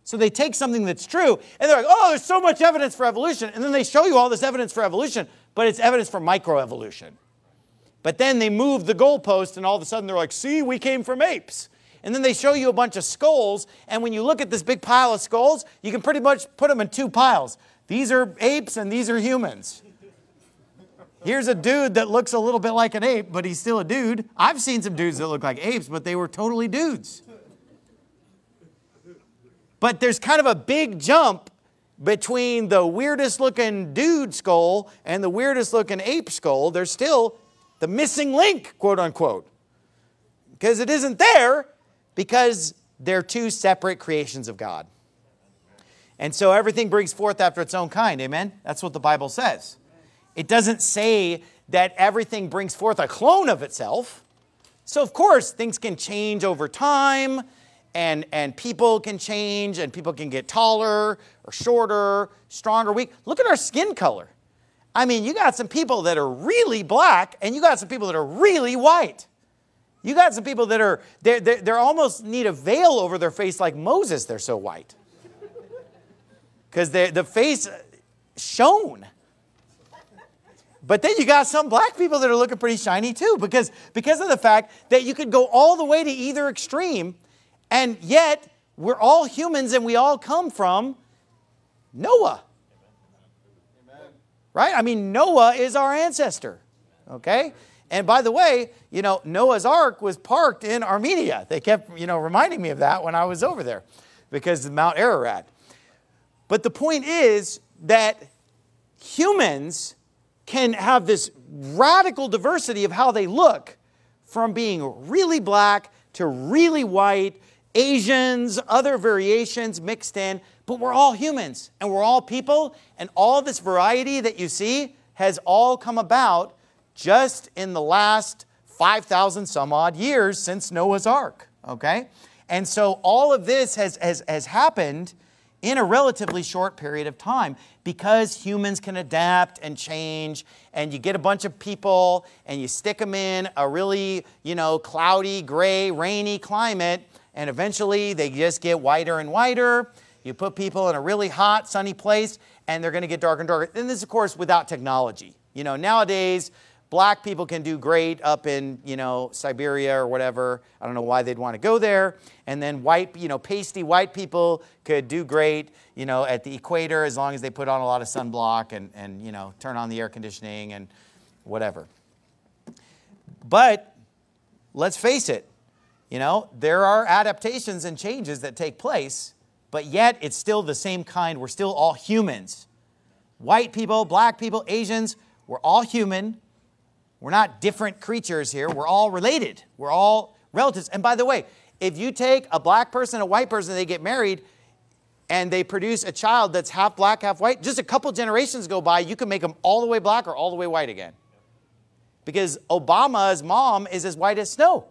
So they take something that's true, and they're like, oh, there's so much evidence for evolution. And then they show you all this evidence for evolution, but it's evidence for microevolution. But then they move the goalpost, and all of a sudden they're like, see, we came from apes. And then they show you a bunch of skulls, and when you look at this big pile of skulls, you can pretty much put them in two piles. These are apes, and these are humans. Here's a dude that looks a little bit like an ape, but he's still a dude. I've seen some dudes that look like apes, but they were totally dudes. But there's kind of a big jump between the weirdest looking dude skull and the weirdest looking ape skull. There's still the missing link, quote unquote. Because it isn't there, because they're two separate creations of God. And so everything brings forth after its own kind, amen? That's what the Bible says. It doesn't say that everything brings forth a clone of itself. So of course, things can change over time, and, and people can change, and people can get taller or shorter, stronger, weak. Look at our skin color. I mean, you got some people that are really black, and you got some people that are really white. You got some people that are, they're, they're, they're almost need a veil over their face like Moses, they're so white. Because the face shone. But then you got some black people that are looking pretty shiny too, because, because of the fact that you could go all the way to either extreme, and yet we're all humans and we all come from Noah. Amen. Right? I mean, Noah is our ancestor. Okay? And by the way, you know, Noah's Ark was parked in Armenia. They kept, you know, reminding me of that when I was over there because of Mount Ararat. But the point is that humans can have this radical diversity of how they look, from being really black to really white, Asians, other variations mixed in, but we're all humans and we're all people, and all this variety that you see has all come about just in the last five thousand some odd years since Noah's Ark, okay? And so all of this has, has, has happened in a relatively short period of time, because humans can adapt and change, and you get a bunch of people and you stick them in a really, you know, cloudy, gray, rainy climate, and eventually they just get whiter and whiter. You put people in a really hot, sunny place, and they're going to get darker and darker. And this, of course, without technology. You know, nowadays, black people can do great up in, you know, Siberia or whatever. I don't know why they'd want to go there. And then white, you know, pasty white people could do great, you know, at the equator, as long as they put on a lot of sunblock and, and you know, turn on the air conditioning and whatever. But let's face it, you know, there are adaptations and changes that take place, but yet it's still the same kind. We're still all humans. White people, black people, Asians, we're all human. We're not different creatures here. We're all related. We're all relatives. And by the way, if you take a black person and a white person, they get married, and they produce a child that's half black, half white, just a couple generations go by, you can make them all the way black or all the way white again. Because Obama's mom is as white as snow.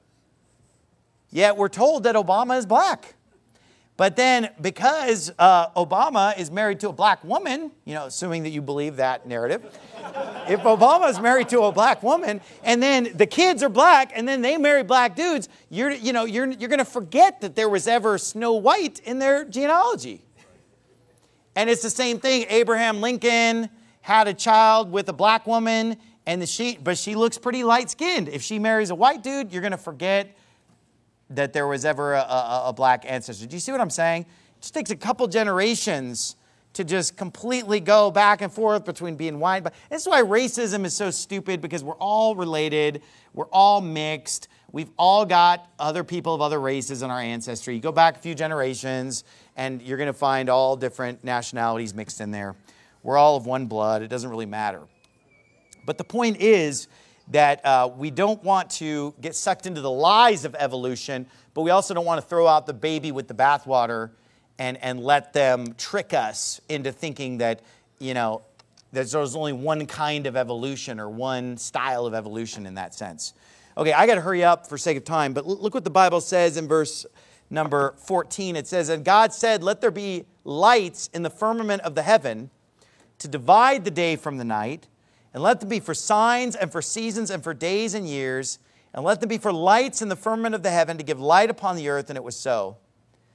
Yet we're told that Obama is black. But then because uh, Obama is married to a black woman, you know, assuming that you believe that narrative, if Obama is married to a black woman and then the kids are black and then they marry black dudes, you're, you know, you're, you're going to forget that there was ever Snow White in their genealogy. And it's the same thing. Abraham Lincoln had a child with a black woman, and the she, but she looks pretty light-skinned. If she marries a white dude, you're going to forget that there was ever a, a, a black ancestor. Do you see what I'm saying? It just takes a couple generations to just completely go back and forth between being white. But this is why racism is so stupid, because we're all related. We're all mixed. We've all got other people of other races in our ancestry. You go back a few generations, and you're going to find all different nationalities mixed in there. We're all of one blood. It doesn't really matter. But the point is that uh, we don't want to get sucked into the lies of evolution, but we also don't want to throw out the baby with the bathwater and, and let them trick us into thinking that, you know, there's, there's only one kind of evolution or one style of evolution in that sense. Okay, I got to hurry up for sake of time, but look what the Bible says in verse number fourteen. It says, "And God said, let there be lights in the firmament of the heaven to divide the day from the night, and let them be for signs and for seasons and for days and years, and let them be for lights in the firmament of the heaven to give light upon the earth." And it was so.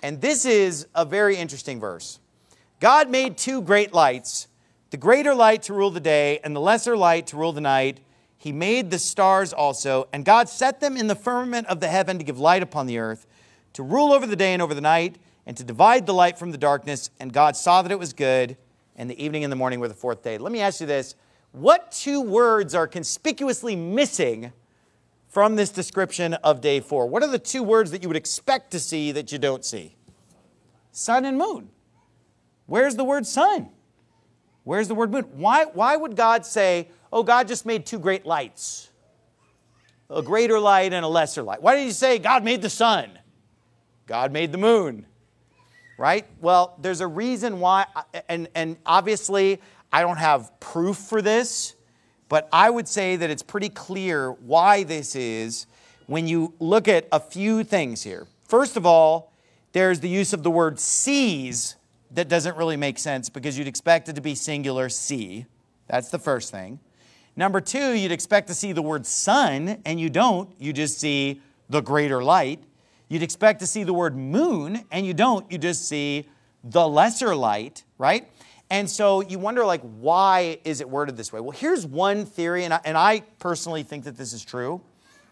And this is a very interesting verse. God made two great lights, the greater light to rule the day and the lesser light to rule the night. He made the stars also, and God set them in the firmament of the heaven to give light upon the earth, to rule over the day and over the night, and to divide the light from the darkness. And God saw that it was good, and the evening and the morning were the fourth day. Let me ask you this. What two words are conspicuously missing from this description of day four? What are the two words that you would expect to see that you don't see? Sun and moon. Where's the word sun? Where's the word moon? Why, why would God say, oh, God just made two great lights, a greater light and a lesser light? Why did he say God made the sun? God made the moon, right? Well, there's a reason why, and, and obviously I don't have proof for this, but I would say that it's pretty clear why this is when you look at a few things here. First of all, there's the use of the word seas that doesn't really make sense because you'd expect it to be singular sea. That's the first thing. Number two, you'd expect to see the word sun, and you don't. You just see the greater light. You'd expect to see the word moon, and you don't. You just see the lesser light, right? And so you wonder, like, why is it worded this way? Well, here's one theory, and I, and I personally think that this is true,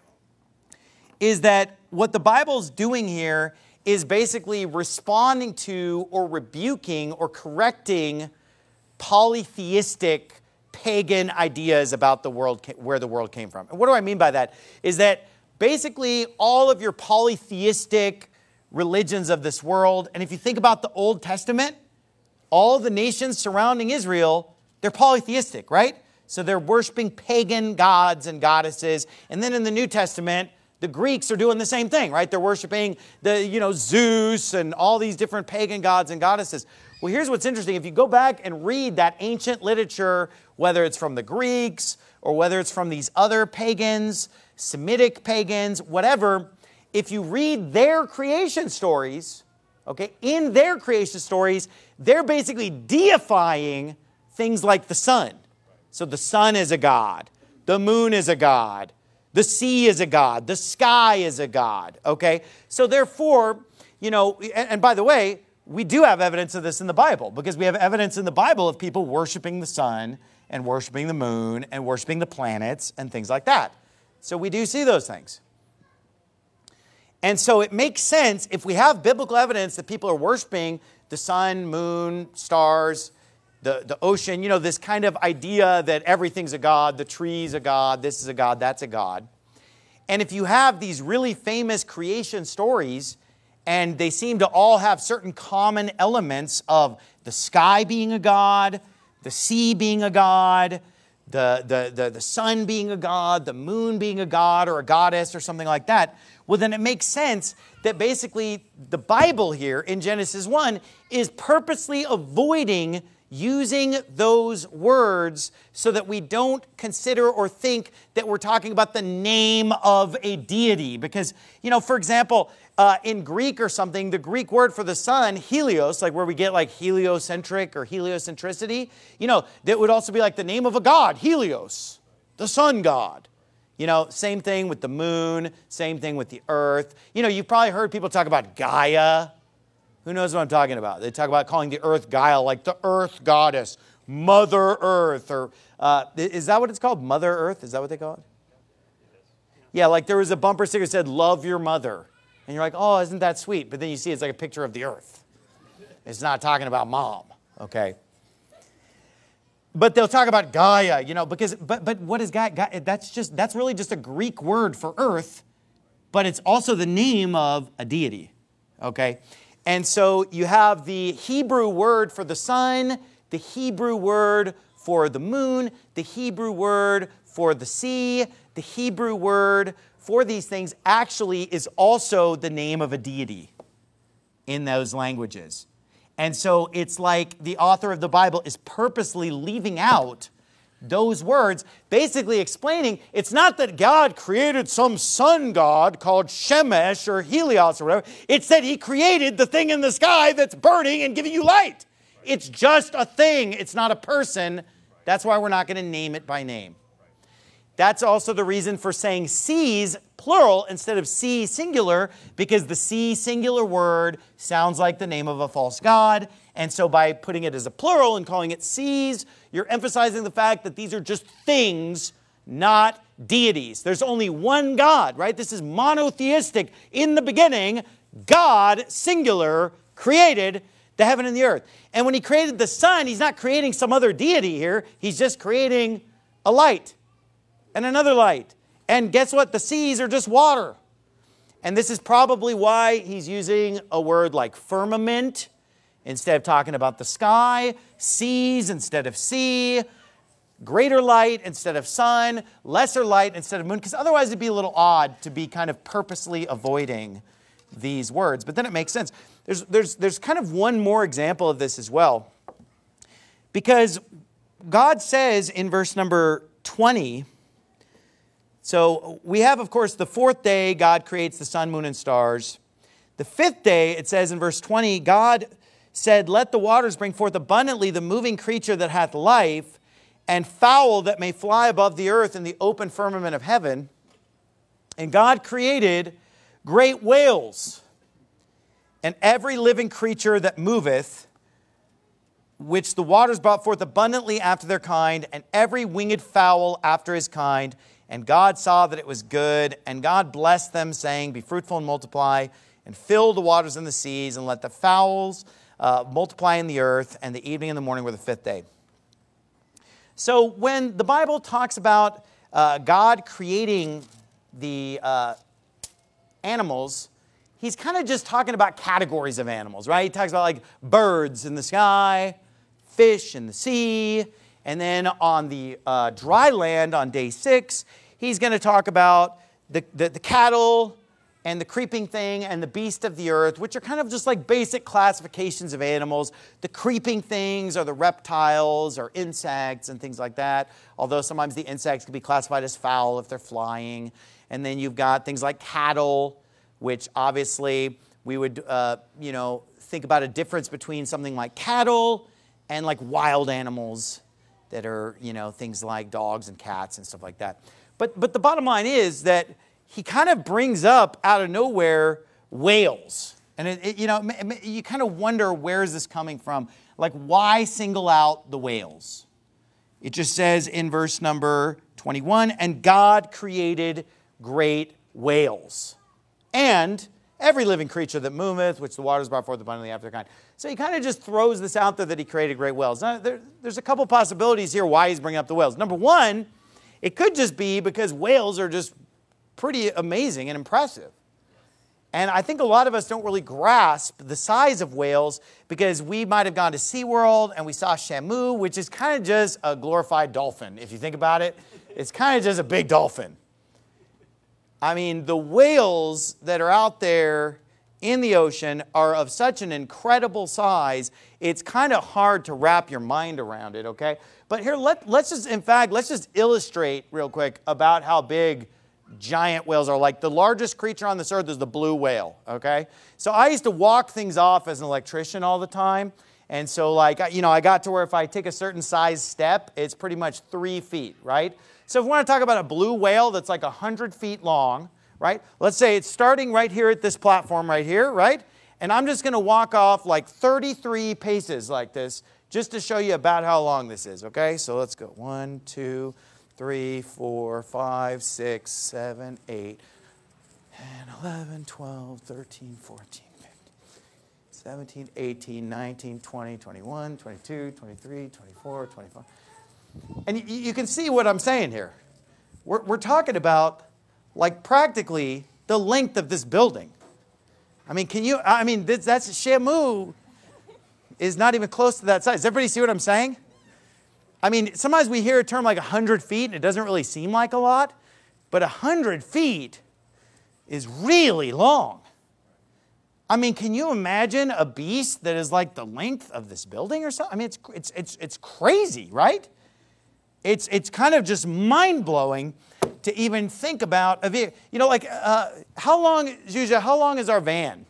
is that what the Bible's doing here is basically responding to or rebuking or correcting polytheistic pagan ideas about the world, where the world came from. And what do I mean by that? Is that basically all of your polytheistic religions of this world, and if you think about the Old Testament, all the nations surrounding Israel, they're polytheistic, right? So they're worshiping pagan gods and goddesses. And then in the New Testament, the Greeks are doing the same thing, right? They're worshiping the, you know, Zeus and all these different pagan gods and goddesses. Well, here's what's interesting. If you go back and read that ancient literature, whether it's from the Greeks or whether it's from these other pagans, Semitic pagans, whatever, if you read their creation stories, okay, in their creation stories, they're basically deifying things like the sun. So the sun is a god. The moon is a god. The sea is a god. The sky is a god. Okay? So therefore, you know, and, and by the way, we do have evidence of this in the Bible because we have evidence in the Bible of people worshiping the sun and worshiping the moon and worshiping the planets and things like that. So we do see those things. And so it makes sense if we have biblical evidence that people are worshiping the sun, moon, stars, the, the ocean, you know, this kind of idea that everything's a god, the tree's a god, this is a god, that's a god. And if you have these really famous creation stories, and they seem to all have certain common elements of the sky being a god, the sea being a god, the, the, the, the sun being a god, the moon being a god or a goddess or something like that, well, then it makes sense that basically the Bible here in Genesis one is purposely avoiding using those words so that we don't consider or think that we're talking about the name of a deity. Because, you know, for example, uh, in Greek or something, the Greek word for the sun, helios, like where we get like heliocentric or heliocentricity, you know, that would also be like the name of a god, Helios, the sun god. You know, same thing with the moon, same thing with the earth. You know, you've probably heard people talk about Gaia. Who knows what I'm talking about? They talk about calling the earth Gaia, like the earth goddess, Mother Earth. Or uh, is that what it's called? Mother Earth? Is that what they call it? Yeah, like there was a bumper sticker that said, love your mother. And you're like, oh, isn't that sweet? But then you see it's like a picture of the earth. It's not talking about mom, okay? But they'll talk about Gaia, you know, because, but but what is Gaia? Gaia? That's just, that's really just a Greek word for earth, but it's also the name of a deity, okay? And so you have the Hebrew word for the sun, the Hebrew word for the moon, the Hebrew word for the sea, the Hebrew word for these things actually is also the name of a deity in those languages. And so it's like the author of the Bible is purposely leaving out those words, basically explaining it's not that God created some sun god called Shemesh or Helios or whatever. It's that he created the thing in the sky that's burning and giving you light. It's just a thing. It's not a person. That's why we're not going to name it by name. That's also the reason for saying seas, plural, instead of sea, singular, because the sea, singular word sounds like the name of a false god. And so by putting it as a plural and calling it seas, you're emphasizing the fact that these are just things, not deities. There's only one God, right? This is monotheistic. In the beginning, God, singular, created the heaven and the earth. And when he created the sun, he's not creating some other deity here. He's just creating a light and another light. And guess what? The seas are just water. And this is probably why he's using a word like firmament instead of talking about the sky, seas instead of sea, greater light instead of sun, lesser light instead of moon, because otherwise it'd be a little odd to be kind of purposely avoiding these words. But then it makes sense. There's, there's, there's kind of one more example of this as well. Because God says in verse number twenty, so we have, of course, the fourth day, God creates the sun, moon, and stars. The fifth day, it says in verse twenty, God said, let the waters bring forth abundantly the moving creature that hath life, and fowl that may fly above the earth in the open firmament of heaven. And God created great whales, and every living creature that moveth, which the waters brought forth abundantly after their kind, and every winged fowl after his kind. And God saw that it was good, and God blessed them, saying, be fruitful and multiply, and fill the waters in the seas, and let the fowls uh, multiply in the earth. And the evening and the morning were the fifth day. So when the Bible talks about uh, God creating the uh, animals, he's kind of just talking about categories of animals, right? He talks about like birds in the sky, fish in the sea, and then on the uh, dry land on day six, he's going to talk about the, the, the cattle and the creeping thing and the beast of the earth, which are kind of just like basic classifications of animals. The creeping things are the reptiles or insects and things like that, although sometimes the insects can be classified as fowl if they're flying. And then you've got things like cattle, which obviously we would, uh, you know, think about a difference between something like cattle and like wild animals that are, you know, things like dogs and cats and stuff like that. But, but the bottom line is that he kind of brings up out of nowhere whales. And, it, it, you know, you kind of wonder, where is this coming from? Like, why single out the whales? It just says in verse number twenty-one, and God created great whales, and every living creature that moveth, which the waters brought forth abundantly after their kind. So he kind of just throws this out there that he created great whales. Now, there, there's a couple possibilities here why he's bringing up the whales. Number one, it could just be because whales are just pretty amazing and impressive. And I think a lot of us don't really grasp the size of whales because we might have gone to SeaWorld and we saw Shamu, which is kind of just a glorified dolphin. If you think about it, it's kind of just a big dolphin. I mean, the whales that are out there in the ocean are of such an incredible size, it's kind of hard to wrap your mind around it, okay? But here, let, let's just, in fact, let's just illustrate real quick about how big giant whales are. Like, the largest creature on this earth is the blue whale, okay? So I used to walk things off as an electrician all the time. And so, like, you know, I got to where if I take a certain size step, it's pretty much three feet, right? So if we want to talk about a blue whale that's like one hundred feet long, right? Let's say it's starting right here at this platform right here, right? And I'm just going to walk off like thirty-three paces like this just to show you about how long this is, okay? So let's go. One, two, three, four, five, six, seven, eight, ten, eleven, twelve, thirteen, fourteen, fifteen, seventeen, eighteen, nineteen, twenty, twenty-one, twenty-two, twenty-three, twenty-four, twenty-five. And you, you can see what I'm saying here. We're, we're talking about like practically the length of this building. I mean, can you, I mean, this, that's, Shamu is not even close to that size. Does everybody see what I'm saying? I mean, sometimes we hear a term like one hundred feet and it doesn't really seem like a lot, but one hundred feet is really long. I mean, can you imagine a beast that is like the length of this building or something? I mean, it's, it's, it's, it's crazy, right? It's, it's kind of just mind-blowing to even think about a vehicle. You know, like, uh, how long, Zuzia, how long is our van?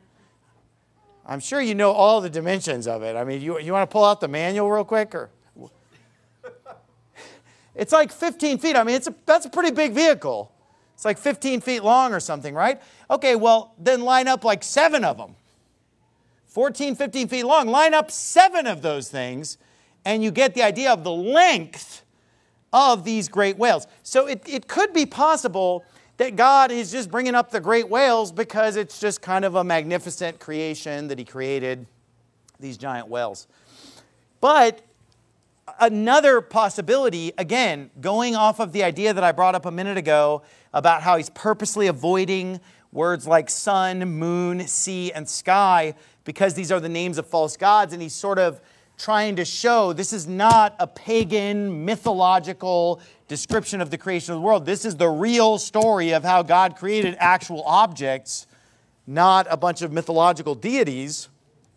I'm sure you know all the dimensions of it. I mean, you, you want to pull out the manual real quick? Or It's like fifteen feet. I mean, it's a, that's a pretty big vehicle. It's like fifteen feet long or something, right? Okay, well, then line up like seven of them. fourteen, fifteen feet long. Line up seven of those things, and you get the idea of the length of these great whales. So it, it could be possible that God is just bringing up the great whales because it's just kind of a magnificent creation that he created, these giant whales. But another possibility, again, going off of the idea that I brought up a minute ago about how he's purposely avoiding words like sun, moon, sea, and sky because these are the names of false gods, and he's sort of trying to show this is not a pagan, mythological description of the creation of the world. This is the real story of how God created actual objects, not a bunch of mythological deities.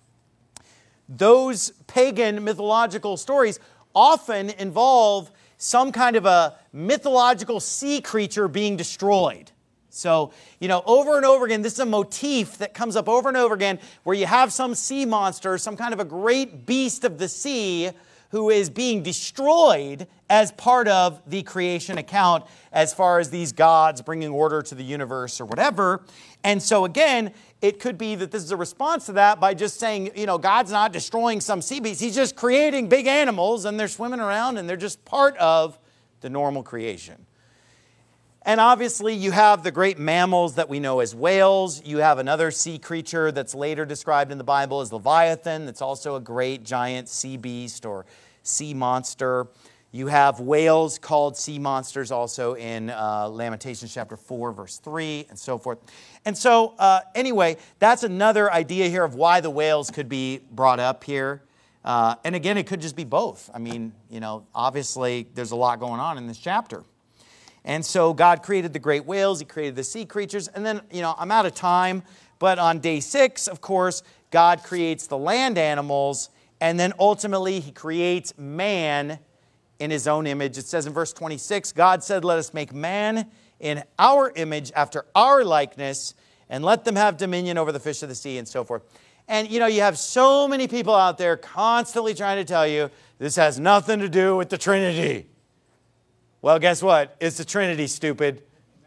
Those pagan mythological stories often involve some kind of a mythological sea creature being destroyed. So, you know, over and over again, this is a motif that comes up over and over again where you have some sea monster, some kind of a great beast of the sea who is being destroyed as part of the creation account as far as these gods bringing order to the universe or whatever. And so again, it could be that this is a response to that by just saying, you know, God's not destroying some sea beast. He's just creating big animals and they're swimming around and they're just part of the normal creation. And obviously you have the great mammals that we know as whales. You have another sea creature that's later described in the Bible as Leviathan. That's also a great giant sea beast or sea monster. You have whales called sea monsters also in uh, Lamentations chapter four, verse three, and so forth. And so uh, anyway, that's another idea here of why the whales could be brought up here. Uh, and again, it could just be both. I mean, you know, obviously there's a lot going on in this chapter. And so God created the great whales, he created the sea creatures, and then, you know, I'm out of time, but on day six, of course, God creates the land animals, and then ultimately he creates man in his own image. It says in verse twenty-six, God said, let us make man in our image after our likeness, and let them have dominion over the fish of the sea and so forth. And, you know, you have so many people out there constantly trying to tell you this has nothing to do with the Trinity. Well, guess what? It's the Trinity, stupid.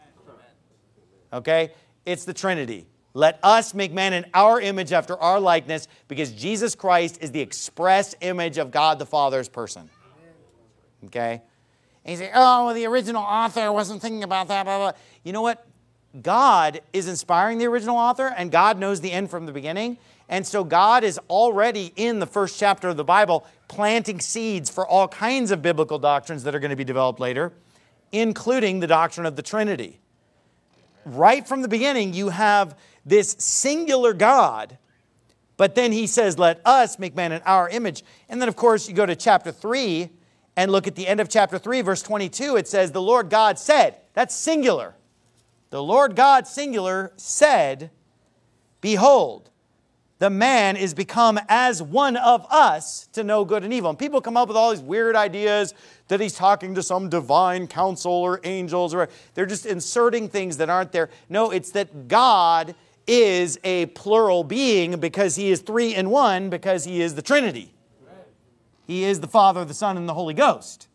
Okay? It's the Trinity. Let us make man in our image after our likeness, because Jesus Christ is the express image of God the Father's person. Okay? And you say, oh, well, the original author wasn't thinking about that, blah, blah. You know what? God is inspiring the original author, and God knows the end from the beginning. And so God is already in the first chapter of the Bible planting seeds for all kinds of biblical doctrines that are going to be developed later, including the doctrine of the Trinity. Right from the beginning, you have this singular God, but then he says, let us make man in our image. And then, of course, you go to chapter three and look at the end of chapter three, verse twenty-two. It says, the Lord God said, that's singular. The Lord God, singular, said, behold, the man is become as one of us to know good and evil. And people come up with all these weird ideas that he's talking to some divine council or angels, or they're just inserting things that aren't there. No, it's that God is a plural being because he is three in one, because he is the Trinity. He is the Father, the Son, and the Holy Ghost.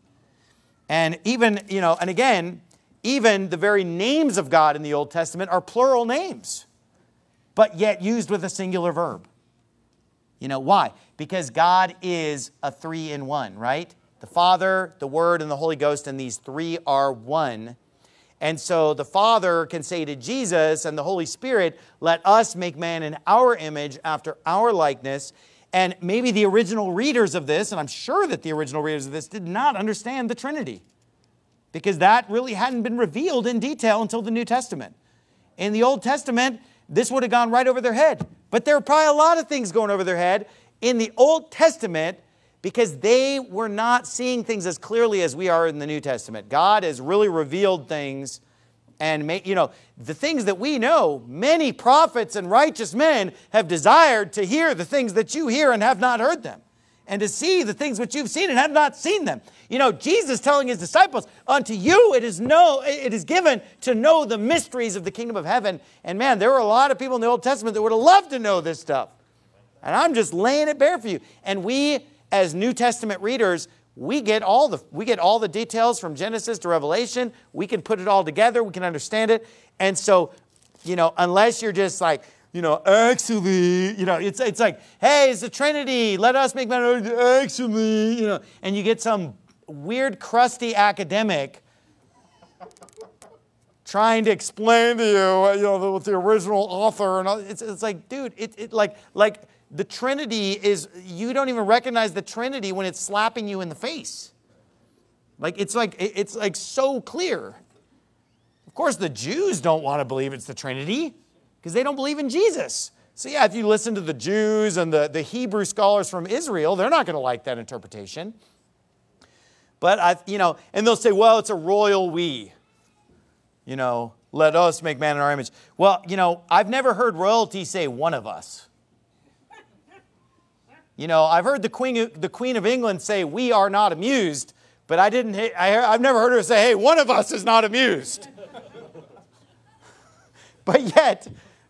And even, you know, and again, even the very names of God in the Old Testament are plural names, but yet used with a singular verb. You know, why? Because God is a three in one, right? The Father, the Word, and the Holy Ghost, and these three are one. And so the Father can say to Jesus and the Holy Spirit, let us make man in our image after our likeness. And maybe the original readers of this, and I'm sure that the original readers of this did not understand the Trinity, because that really hadn't been revealed in detail until the New Testament. In the Old Testament, this would have gone right over their head. But there are probably a lot of things going over their head in the Old Testament because they were not seeing things as clearly as we are in the New Testament. God has really revealed things, and make, you know, the things that we know, many prophets and righteous men have desired to hear the things that you hear and have not heard them, and to see the things which you've seen and have not seen them. You know, Jesus telling his disciples, unto you it is know, it is given to know the mysteries of the kingdom of heaven. And man, there were a lot of people in the Old Testament that would have loved to know this stuff. And I'm just laying it bare for you. And we, as New Testament readers, we get all the we get all the details from Genesis to Revelation. We can put it all together. We can understand it. And so, you know, unless you're just like, you know, actually, you know, it's it's like, hey, it's the Trinity. Let us make man. Actually, you know, and you get some weird, crusty academic trying to explain to you, you know, with the original author, and all, it's it's like, dude, it it like like. The Trinity is, you don't even recognize the Trinity when it's slapping you in the face. Like, it's like, it's like so clear. Of course, the Jews don't want to believe it's the Trinity because they don't believe in Jesus. So yeah, if you listen to the Jews and the, the Hebrew scholars from Israel, they're not going to like that interpretation. But, I, you know, and they'll say, well, it's a royal we. You know, let us make man in our image. Well, you know, I've never heard royalty say one of us. You know, I've heard the Queen, the Queen of England say, we are not amused, but I didn't, I, I've never heard her say, hey, one of us is not amused. But yet,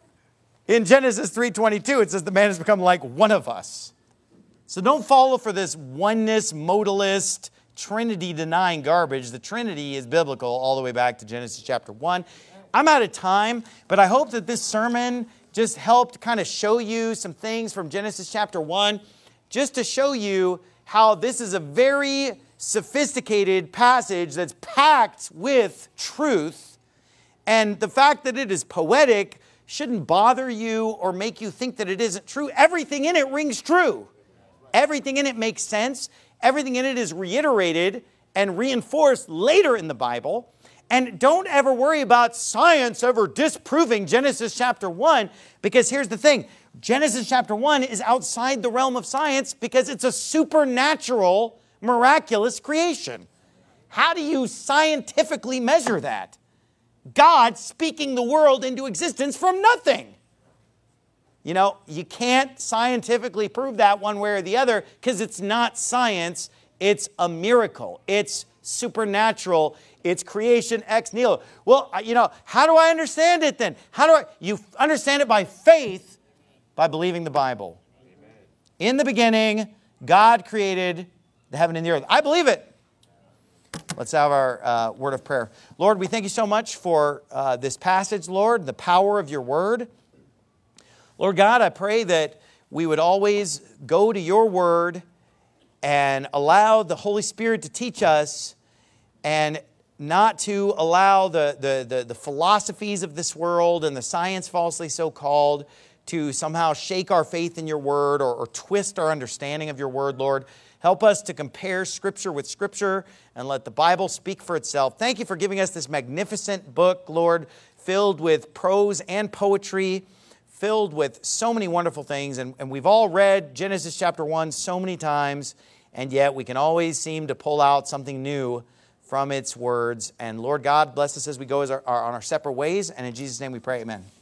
in Genesis three twenty-two, it says the man has become like one of us. So don't follow for this oneness, modalist, Trinity-denying garbage. The Trinity is biblical all the way back to Genesis chapter one. I'm out of time, but I hope that this sermon just helped kind of show you some things from Genesis chapter one. Just to show you how this is a very sophisticated passage that's packed with truth. And the fact that it is poetic shouldn't bother you or make you think that it isn't true. Everything in it rings true. Everything in it makes sense. Everything in it is reiterated and reinforced later in the Bible. And don't ever worry about science ever disproving Genesis chapter one, because here's the thing. Genesis chapter one is outside the realm of science because it's a supernatural, miraculous creation. How do you scientifically measure that? God speaking the world into existence from nothing. You know, you can't scientifically prove that one way or the other because it's not science. It's a miracle. It's supernatural. It's creation ex nihilo. Well, you know, how do I understand it then? How do I? You understand it by faith, by believing the Bible. Amen. In the beginning, God created the heaven and the earth. I believe it. Let's have our uh, word of prayer. Lord, we thank you so much for uh, this passage, Lord, the power of your word. Lord God, I pray that we would always go to your word and allow the Holy Spirit to teach us, and not to allow the, the, the, the philosophies of this world and the science falsely so called to somehow shake our faith in your word or, or twist our understanding of your word, Lord. Help us to compare Scripture with Scripture and let the Bible speak for itself. Thank you for giving us this magnificent book, Lord, filled with prose and poetry, filled with so many wonderful things. And, and we've all read Genesis chapter one so many times, and yet we can always seem to pull out something new from its words. And Lord God, bless us as we go as our, our, on our separate ways. And in Jesus' name we pray, amen.